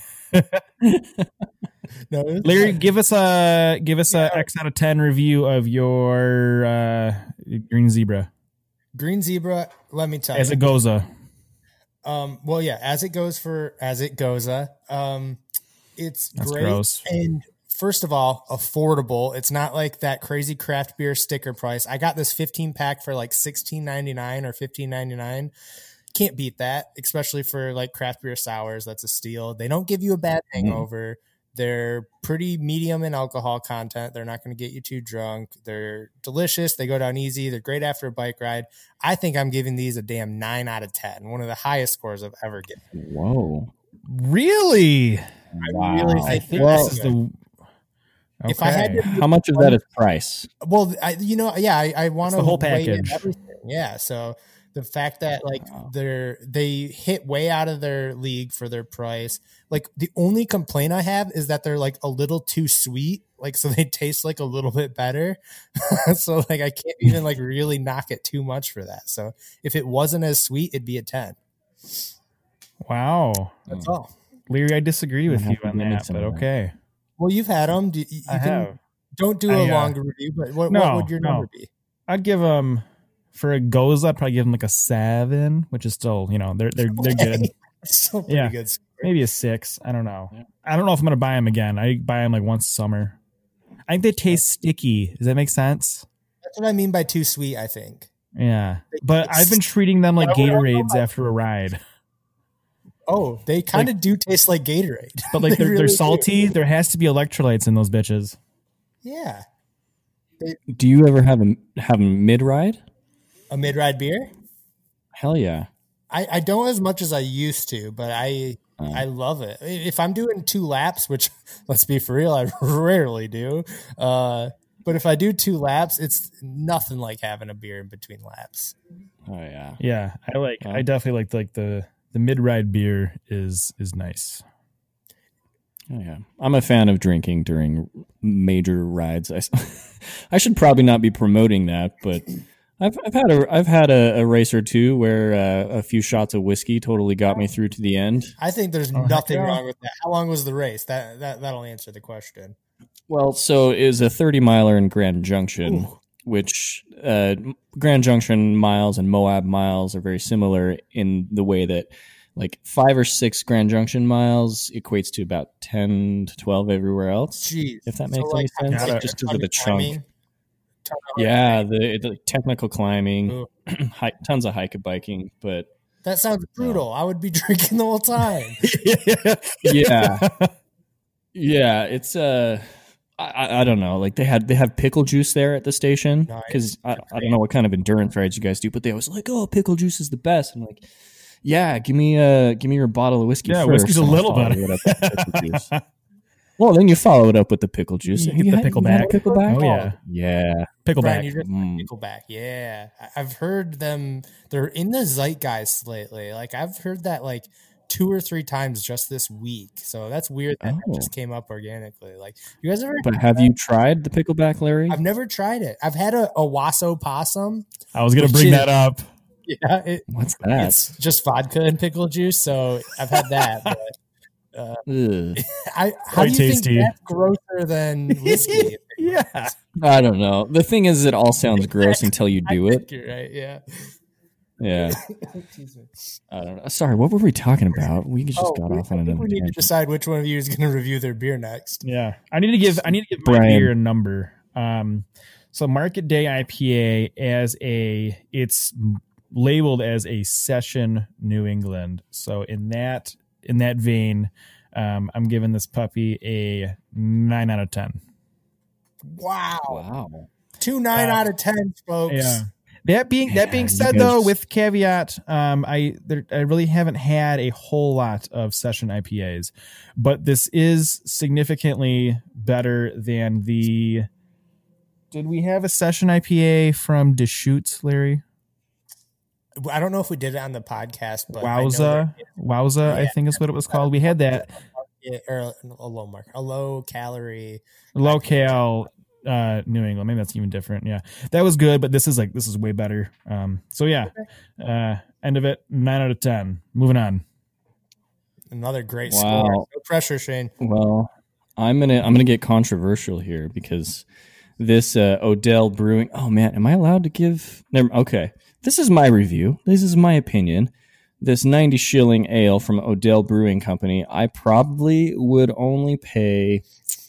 No, it was- Larry, give us a give us a X out of ten review of your uh, Green Zebra Green Zebra. Let me tell as you. it goes. Uh, Um, well, yeah, as it goes for as it goes, uh, um, it's That's great. gross. And first of all, affordable. It's not like that crazy craft beer sticker price. I got this fifteen pack for like sixteen ninety nine or fifteen ninety nine. can't beat that, especially for like craft beer sours. That's a steal. They don't give you a bad hangover. Mm. They're pretty medium in alcohol content. They're not going to get you too drunk. They're delicious. They go down easy. They're great after a bike ride. I think I'm giving these a damn nine out of ten. One of the highest scores I've ever given. Whoa. Really? I wow. really think, I think well, this is the... Okay. If I had to, how much of that is price? Well, I, you know, yeah, I, I want to the whole package. Everything. Yeah, so the fact that like wow. they're they hit way out of their league for their price. Like the only complaint I have is that they're like a little too sweet. Like so they taste like a little bit better. So like I can't even like really knock it too much for that. So if it wasn't as sweet, it'd be a ten. Wow, that's all. Leary, I disagree with you on that, but okay. Well, you've had them. Do, you I can, have. Don't do a I, uh, longer review, but what, no, what would your no. number be? I'd give them for a goes. I'd probably give them like a seven, which is still, you know, they're they're they're good. Still pretty yeah, good. Score. Maybe a six. I don't know. Yeah. I don't know if I'm gonna buy them again. I buy them like once a summer. I think they taste sticky. Does that make sense? That's what I mean by too sweet. I think. Yeah, but I've been treating them like Gatorades after a ride. Oh, they kind of like, do taste like Gatorade. But like they they're, really they're salty. Do. There has to be electrolytes in those bitches. Yeah. They, do you ever have a have a mid ride? A mid ride beer? Hell yeah. I, I don't as much as I used to, but I uh, I love it. If I'm doing two laps, which let's be for real, I rarely do. Uh, but if I do two laps, it's nothing like having a beer in between laps. Oh yeah. Yeah. I like uh, I definitely like like the The mid-ride beer is is nice. Oh yeah, I'm a fan of drinking during major rides. I, I should probably not be promoting that, but I've I've had a I've had a, a race or two where uh, a few shots of whiskey totally got me through to the end. I think there's oh, nothing yeah. wrong with that. How long was the race? That that that'll answer the question. Well, so it was a thirty miler in Grand Junction. Ooh. Which uh, Grand Junction miles and Moab miles are very similar in the way that like five or six Grand Junction miles equates to about ten to twelve everywhere else. Jeez. If that makes so like, any sense, like, just because of the climbing? chunk. Yeah, the, the technical climbing, hike, tons of hike biking, but that sounds brutal. Uh, I would be drinking the whole time. yeah, yeah, it's uh I, I don't know. Like they had they have pickle juice there at the station because nice. I, I don't know what kind of endurance rides you guys do, but they always like, oh, pickle juice is the best. I'm like, yeah, give me uh give me your bottle of whiskey. Yeah, first, whiskey's a little better. Well, then you follow it up with the pickle juice. You get the pickleback. Pickleback. Oh yeah, yeah, pickleback. Mm. Pickleback. Yeah, I've heard them. They're in the zeitgeist lately. Like I've heard that like. two or three times just this week. So that's weird that oh. it just came up organically. Like you guys ever But have that? you tried the pickleback, Larry? I've never tried it. I've had a, a Wasso possum. I was going to bring is, that up. Yeah. It, What's that? It's just vodka and pickle juice. So I've had that. But, uh, I, how Quite do you tasty. think that's grosser than whiskey? Yeah. I don't know. The thing is, it all sounds gross until you do I it. think you're right. Yeah. Yeah. I don't know. Sorry, what were we talking about? We just oh, got we, off on I think another we need tangent. to decide which one of you is going to review their beer next. Yeah. I need to give I need to give my Brian. beer a number. Um so Market Day I P A as a it's labeled as a session New England. So in that in that vein, um I'm giving this puppy a nine out of ten. Wow. Wow. Two nine Uh, out of ten, folks. Yeah. That being that being said, guys- though, with caveat, um, I there, I really haven't had a whole lot of session I P As, but this is significantly better than the. Did we have a session I P A from Deschutes, Larry? I don't know if we did it on the podcast, but I know Wowza, that- Wowza, I Yeah. think is what it was called. We had that Yeah, or a low mark, a low calorie. low cal. Uh, New England. Maybe that's even different. Yeah, that was good, but this is like this is way better. Um, so yeah, uh, end of it, nine out of ten. Moving on. Another great Wow. score. No pressure, Shane. Well, I'm gonna I'm gonna get controversial here because this uh, Odell Brewing. Oh man, am I allowed to give? Never, okay, this is my review. This is my opinion. This ninety shilling ale from Odell Brewing Company. I probably would only pay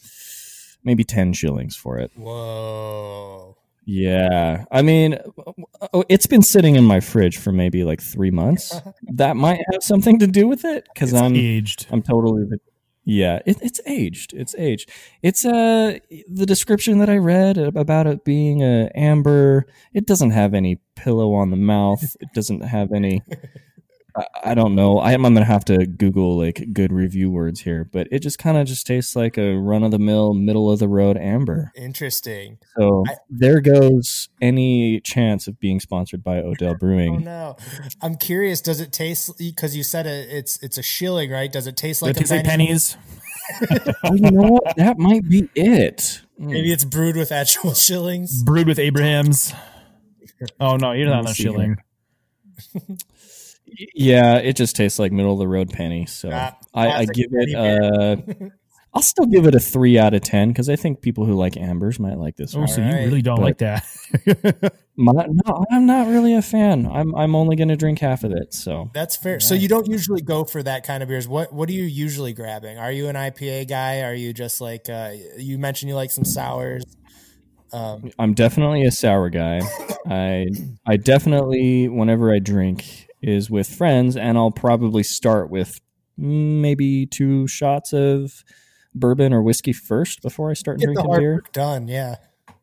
maybe ten shillings for it. Whoa. Yeah, I mean, Oh, it's been sitting in my fridge for maybe like three months. That might have something to do with it because I'm aged. I'm totally yeah. It, it's aged. It's aged. It's uh the description that I read about it being a amber. It doesn't have any pillow on the mouth. It doesn't have any. I don't know. I am. I'm gonna have to Google like good review words here, but it just kind of just tastes like a run of the mill, middle of the road amber. Interesting. So I, there goes any chance of being sponsored by Odell Brewing. Oh no, I'm curious. Does it taste? Because you said it, it's it's a shilling, right? Does it taste like Does it a taste like penny? pennies? Oh, you know what? That might be it. Maybe it's brewed with actual shillings. Brewed with Abrahams. Oh no, you're Let not me a see shilling. Yeah, it just tastes like middle of the road penny. So Ah, I, I classic give it. penny Uh, I'll still give it a three out of ten because I think people who like ambers might like this Oh, one. so Alright. you really don't But- like that? My, no, I'm not really a fan. I'm I'm only going to drink half of it. So That's fair. So you don't usually go for that kind of beers. What what are you usually grabbing? Are you an I P A guy? Are you just like uh, you mentioned you like some sours? Um, I'm definitely a sour guy. I I definitely whenever I drink is with friends, and I'll probably start with maybe two shots of bourbon or whiskey first before I start get the drinking hard beer. work done. Yeah.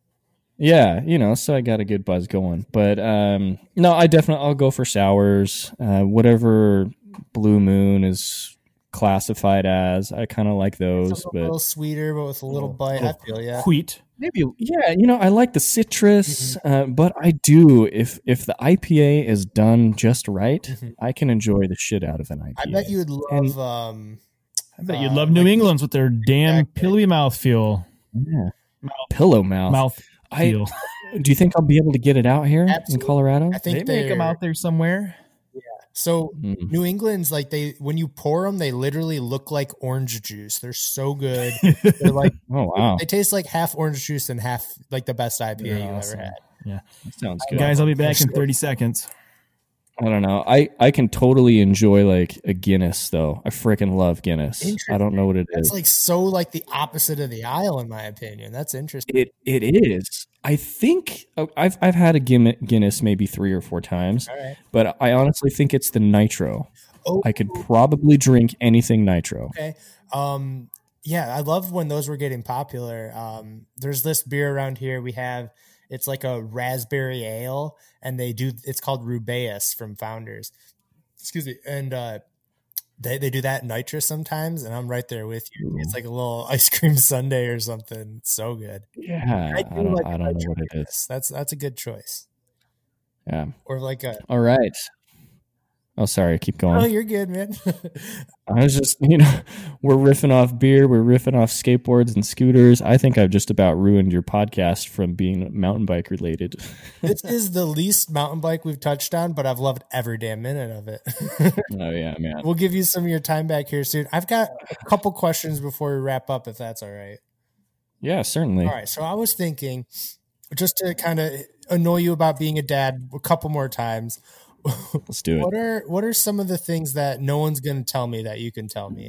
Yeah, you know, so I got a good buzz going. But um, no, I definitely I'll go for sours. Uh, whatever Blue Moon is classified as, I kind of like those. It's a But little sweeter, but with a little bite. I feel yeah. Wheat. maybe, yeah, you know, I like the citrus. Uh, but I do if if the I P A is done just right, Mhm. I can enjoy the shit out of an I P A. I bet you would love. And- um, I bet you'd Uh, love New like- England's with their damn Exactly. pillowy mouth feel. Yeah. Pillow mouth. Mouth I feel. do you think I'll be able to get it out here Absolutely. in Colorado? I think They make them they're- out there somewhere. So Mm. New England's like they when you pour them, they literally look like orange juice. They're so good. They're like Oh wow, they taste like half orange juice and half like the best I P A They're you awesome. ever had. that sounds good. Guys, I'll be back in thirty seconds. I don't know. I, I can totally enjoy like a Guinness though. I freaking love Guinness. I don't know what it That's is. like so like the opposite of the aisle in my opinion. That's interesting. It it is. I think oh, I've I've had a Guim- Guinness maybe three or four times, All right. but I honestly think it's the nitro. Oh, I could probably drink anything nitro. okay. Um, yeah, I love when those were getting popular. Um, there's this beer around here we have. It's like a raspberry ale, and they do. It's called Rubaeus from Founders. Excuse me, and uh, they they do that nitrous sometimes, and I'm right there with you. Ooh. It's like a little ice cream sundae or something. It's so good. Yeah, I, do don't like I the don't know nitro what it is. Guinness. That's that's a good choice. Yeah. Or like a. All right. Oh, sorry. Keep going. Oh, you're good, man. I was just, you know, we're riffing off beer, we're riffing off skateboards and scooters. I think I've just about ruined your podcast from being mountain bike related. This is the least mountain bike we've touched on, but I've loved every damn minute of it. Oh yeah, man. We'll give you some of your time back here soon. I've got a couple questions before we wrap up, if that's all right. Yeah, certainly. All right. So I was thinking, just to kind of annoy you about being a dad a couple more times, Let's do it. what are what are some of the things that no one's going to tell me that you can tell me?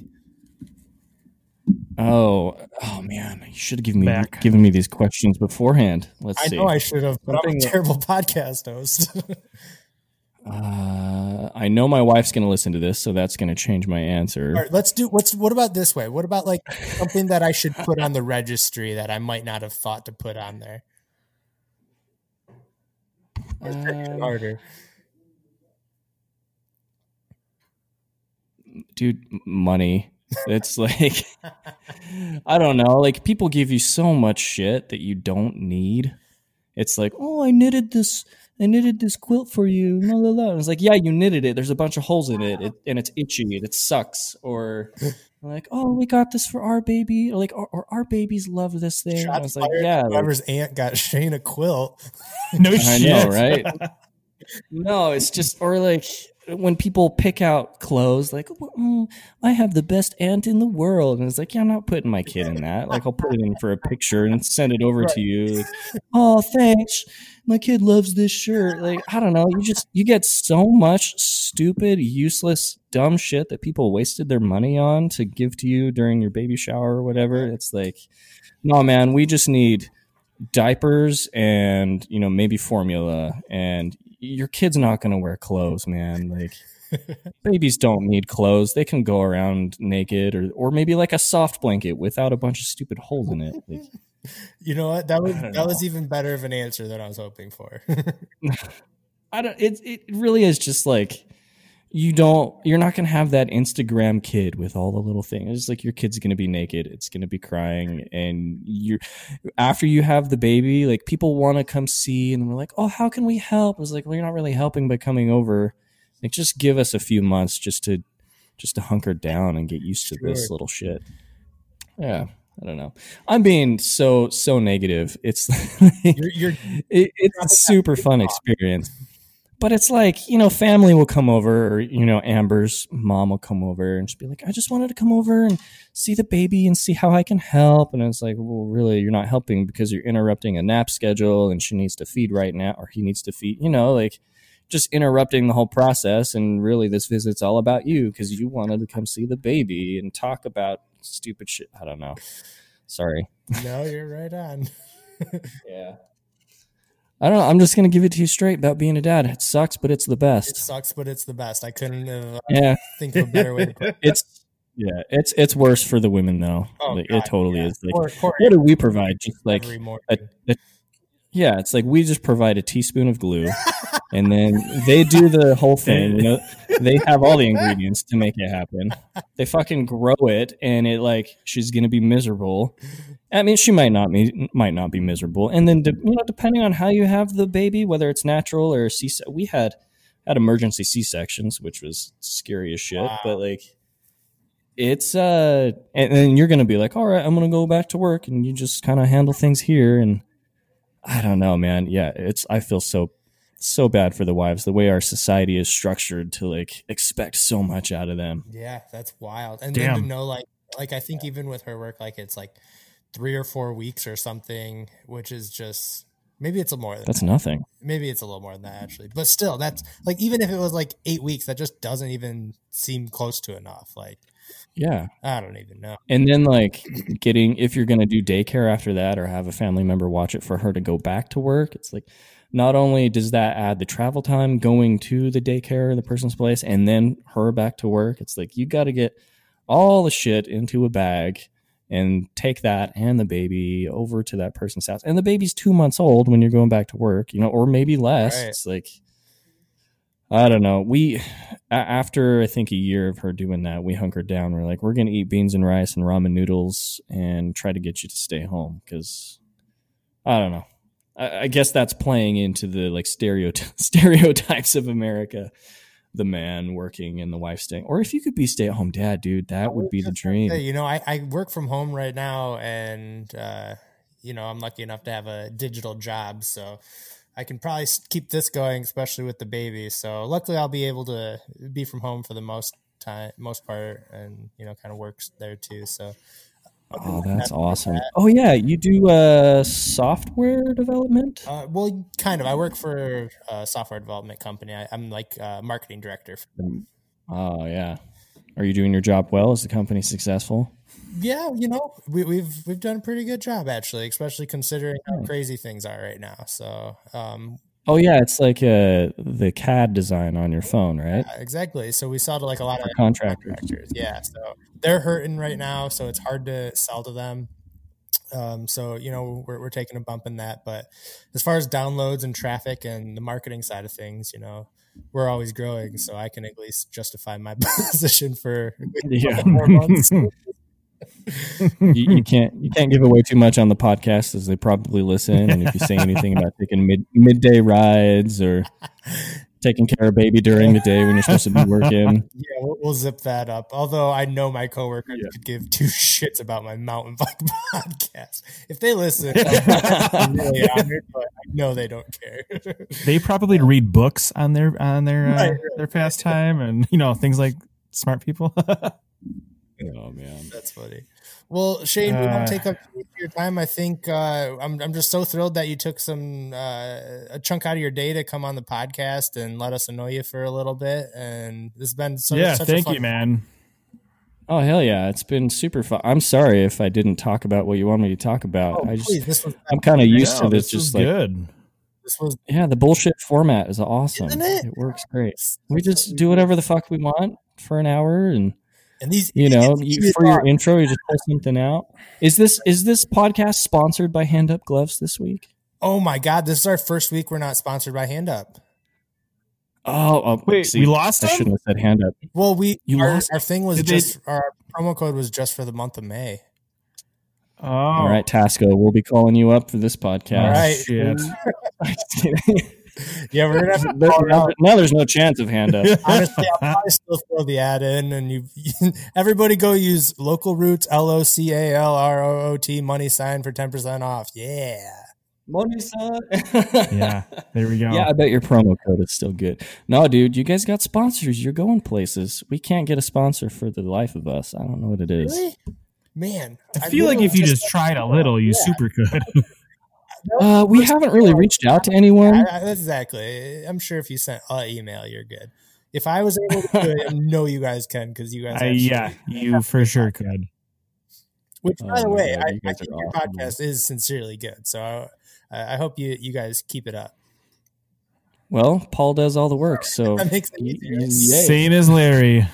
Oh, oh man, you should have given me Back. given me these questions beforehand. Let's I see. know I should have, but I'm Something a that- terrible podcast host. uh, I know my wife's going to listen to this, so that's going to change my answer. All right, let's do what's what about this way? What about like something that I should put on the registry that I might not have thought to put on there? Um, Harder. dude, m- money. It's like I don't know. Like people give you so much shit that you don't need. It's like, oh, I knitted this. I knitted this quilt for you. La, la, la. And it's like, yeah, you knitted it. There's a bunch of holes in it, it and it's itchy. And it sucks. Or like, oh, we got this for our baby. Or like, or, or our babies love this thing. And I was Shots like, fired. yeah, like, Whoever's aunt got Shane a quilt. No I shit. know, right? No, it's just or like when people pick out clothes, like mm, I have the best aunt in the world, and it's like, yeah, I'm not putting my kid in that. Like I'll put it in for a picture and send it over to you. Like, oh, thanks, my kid loves this shirt. Like I don't know, you just you get so much stupid, useless, dumb shit that people wasted their money on to give to you during your baby shower or whatever. It's like, no, man, we just need diapers and, you know, maybe formula, and your kid's not going to wear clothes, man. Like, babies don't need clothes. They can go around naked, or or maybe like a soft blanket without a bunch of stupid holes in it. Like, you know what? That was that know. was even better of an answer than I was hoping for. I don't. It it really is just like, you don't. You're not gonna have that Instagram kid with all the little things. It's like your kid's gonna be naked. It's gonna be crying, and you're after you have the baby, like people want to come see, and we're like, oh, how can we help? It's like, well, you're not really helping by coming over. Like, just give us a few months just to just to hunker down and get used to Sure. this little shit. Yeah. I don't know. I'm being so so negative. It's You're, you're it, it's a super fun experience. But it's like, you know, family will come over, or, you know, Amber's mom will come over and she'll be like, I just wanted to come over and see the baby and see how I can help. And it's like, well, really, you're not helping because you're interrupting a nap schedule, and she needs to feed right now, or he needs to feed, you know, like just interrupting the whole process. And really, this visit's all about you because you wanted to come see the baby and talk about stupid shit. I don't know. Sorry. no, you're right on. Yeah. I don't know. I'm just going to give it to you straight about being a dad. It sucks, but it's the It best. sucks, but it's the best. I couldn't uh, Yeah. think of a better way to put it. It's yeah, it's it's worse for the women though. Oh, Like, God, it totally yeah. is. Like, Poor- poor what do we provide? Just like every morning. a, a, yeah, it's like we just provide a teaspoon of glue, and then they do the whole thing. You know, they have all the ingredients to make it happen. They fucking grow it, and it like she's gonna be miserable. I mean, she might not be might not be miserable, and then de- you know, depending on how you have the baby, whether it's natural or C, we had had emergency C sections, which was scary as shit. Wow. But like, it's uh, and then you're gonna be like, all right, I'm gonna go back to work, and you just kind of handle things here, and I don't know, man. Yeah, it's I feel so so bad for the wives, the way our society is structured to like expect so much out of them. Yeah, that's wild. And Damn. then to know, like, like I think even with her work, like it's like three or four weeks or something, which is just maybe it's a more than That's that. nothing. Maybe it's a little more than that actually, but still, that's like even if it was like eight weeks, that just doesn't even seem close to enough. Like, Yeah. I don't even know. And then like getting, if you're going to do daycare after that, or have a family member watch it for her to go back to work, it's like, not only does that add the travel time going to the daycare, the person's place, and then her back to work, it's like, you got to get all the shit into a bag and take that and the baby over to that person's house. And the baby's two months old when you're going back to work, you know, or maybe less. Right. It's like, I don't know. We, a- after I think a year of her doing that, we hunkered down. We're like, we're going to eat beans and rice and ramen noodles and try to get you to stay home. Cause I don't know. I, I guess that's playing into the like stereoty- stereotypes of America, the man working and the wife staying. Or if you could be stay at home dad, dude, that would be the dream. Hey, you know, I, I work from home right now, and uh, you know, I'm lucky enough to have a digital job, so I can probably s- keep this going, especially with the baby. So luckily, I'll be able to be from home for the most time, most part, and you know, kind of works there too. So Oh, that's awesome. Oh yeah, you do uh software development? Uh, well, kind of. I work for a software development company. I, I'm like a marketing director. Oh yeah. Are you doing your job well? Is the company successful? Yeah, you know, we, we've we've done a pretty good job actually, especially considering how crazy things are right now. So, um, Oh yeah, it's like uh the C A D design on your phone, right? exactly. So we sell to like a lot of Contractors. contractors. Yeah, so they're hurting right now, so it's hard to sell to them. Um, so you know, we're we're taking a bump in that. But as far as downloads and traffic and the marketing side of things, you know, we're always growing, so I can at least justify my position for Yeah. four months. you, you can't you can't give away too much on the podcast, as they probably listen. And if you say anything about taking mid midday rides or taking care of baby during the day when you're supposed to be working, Yeah, we'll, we'll zip that up. Although I know my coworkers Yeah. could give two shits about my mountain bike podcast. If they listen, I'm really honored, but I know they don't care. They probably read books on their on their uh, Right, right, their pastime, and you know things like smart people. oh man, That's funny. Well, Shane, we Uh, won't take up too much of your time. I think uh, I'm I'm just so thrilled that you took some uh, a chunk out of your day to come on the podcast and let us annoy you for a little bit. And this has been so, yeah, such a thank fun you, man. Oh, hell yeah. It's been super fun. I'm sorry if I didn't talk about what you want me to talk about. Oh, I just, please, this was I'm kind of used No, to this. this is Just like, good. this was yeah, the bullshit format is awesome. Isn't it? It works great. We just do whatever the fuck we want for an hour, and and these you know, these you, for your intro, you just pull something out. Is this is this podcast sponsored by Hand Up Gloves this week? Oh my god, this is our first week we're not sponsored by Hand Up. Oh, oh Wait, see, we lost I them? shouldn't have said Hand Up. Well, we You our, lost- our thing was Did they- just our promo code was just for the month of May. Oh, All right, Tasco, we'll be calling you up for this podcast. All right. Shit. Yeah, we're gonna have to There- call it now, out. now there's no chance of Hand Up. Honestly, I'll probably still throw the ad in, and you everybody go use Local Roots L O C A L R O O T money sign for ten percent off. Yeah. Money, son. Yeah, there we go. Yeah, I bet your promo code is still good. No, dude, you guys got sponsors. You're going places. We can't get a sponsor for the life of us. I don't know what it is. Really? Man, I feel like if you just tried a little, you super could. Uh, we haven't really reached out to anyone. I, I, exactly. I'm sure if you sent an email, you're good. If I was able to do it, I know you guys can because you guys. I, actually- yeah, you for sure could. Which, Oh by the my way, God, I, you I guys think are your awesome. podcast is sincerely good. So I, I hope you you guys keep it up. Well, Paul does all the work, so That makes it y- easier. yay. Same as Larry.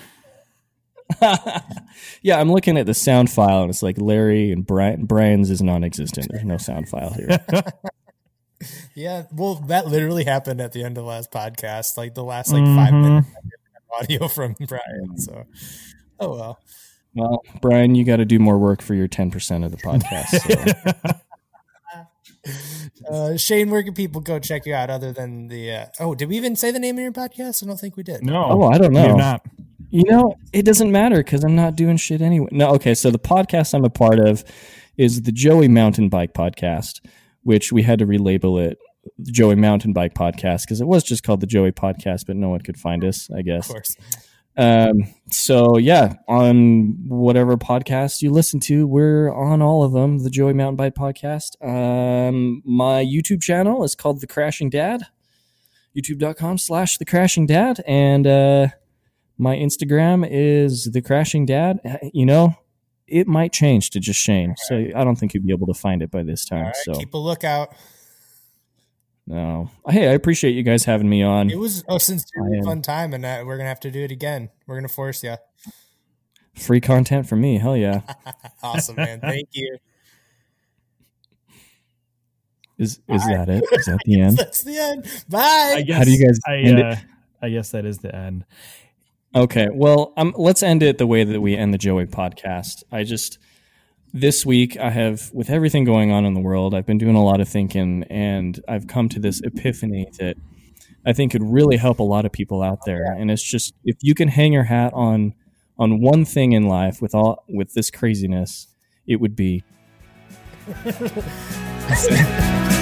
Yeah, I'm looking at the sound file, and it's like Larry and Brian. Brian's is non-existent. There's no sound file here. Yeah, well, that literally happened at the end of the last podcast, like the last like five minutes of audio from Brian. So, oh well. Well, Brian, you got to do more work for your ten percent of the podcast. So. Uh, Shane, where can people go check you out other than the? Uh, oh, did we even say the name of your podcast? I don't think we did. No. Oh, I don't we know. have not. You know, it doesn't matter because I'm not doing shit anyway. No, okay. So the podcast I'm a part of is the Joey Mountain Bike Podcast, which we had to relabel it the Joey Mountain Bike Podcast because it was just called the Joey Podcast, but no one could find us, I Of guess. course. Um, so yeah, on whatever podcast you listen to, we're on all of them. The Joey Mountain Bike Podcast. Um, my YouTube channel is called The Crashing Dad. YouTube.com slash The Crashing Dad, and uh, my Instagram is The Crashing Dad. You know, it might change to just Shane, so I don't think you'll be able to find it by this time. All right, so keep a lookout. no, hey, I appreciate you guys having me on. It was a sincerely I am- fun time, and uh, we're gonna have to do it again. We're gonna force you. Free content for me, hell yeah. Awesome, man. Thank you. Is is that it? Is that the end? That's the end. Bye. I guess, How do you guys I, end it? uh, I guess that is the end. Okay, well, um, let's end it the way that we end the Joey podcast. I just, this week, I have, with everything going on in the world, I've been doing a lot of thinking, and I've come to this epiphany that I think could really help a lot of people out there. And it's just, if you can hang your hat on on one thing in life with all with this craziness, it would be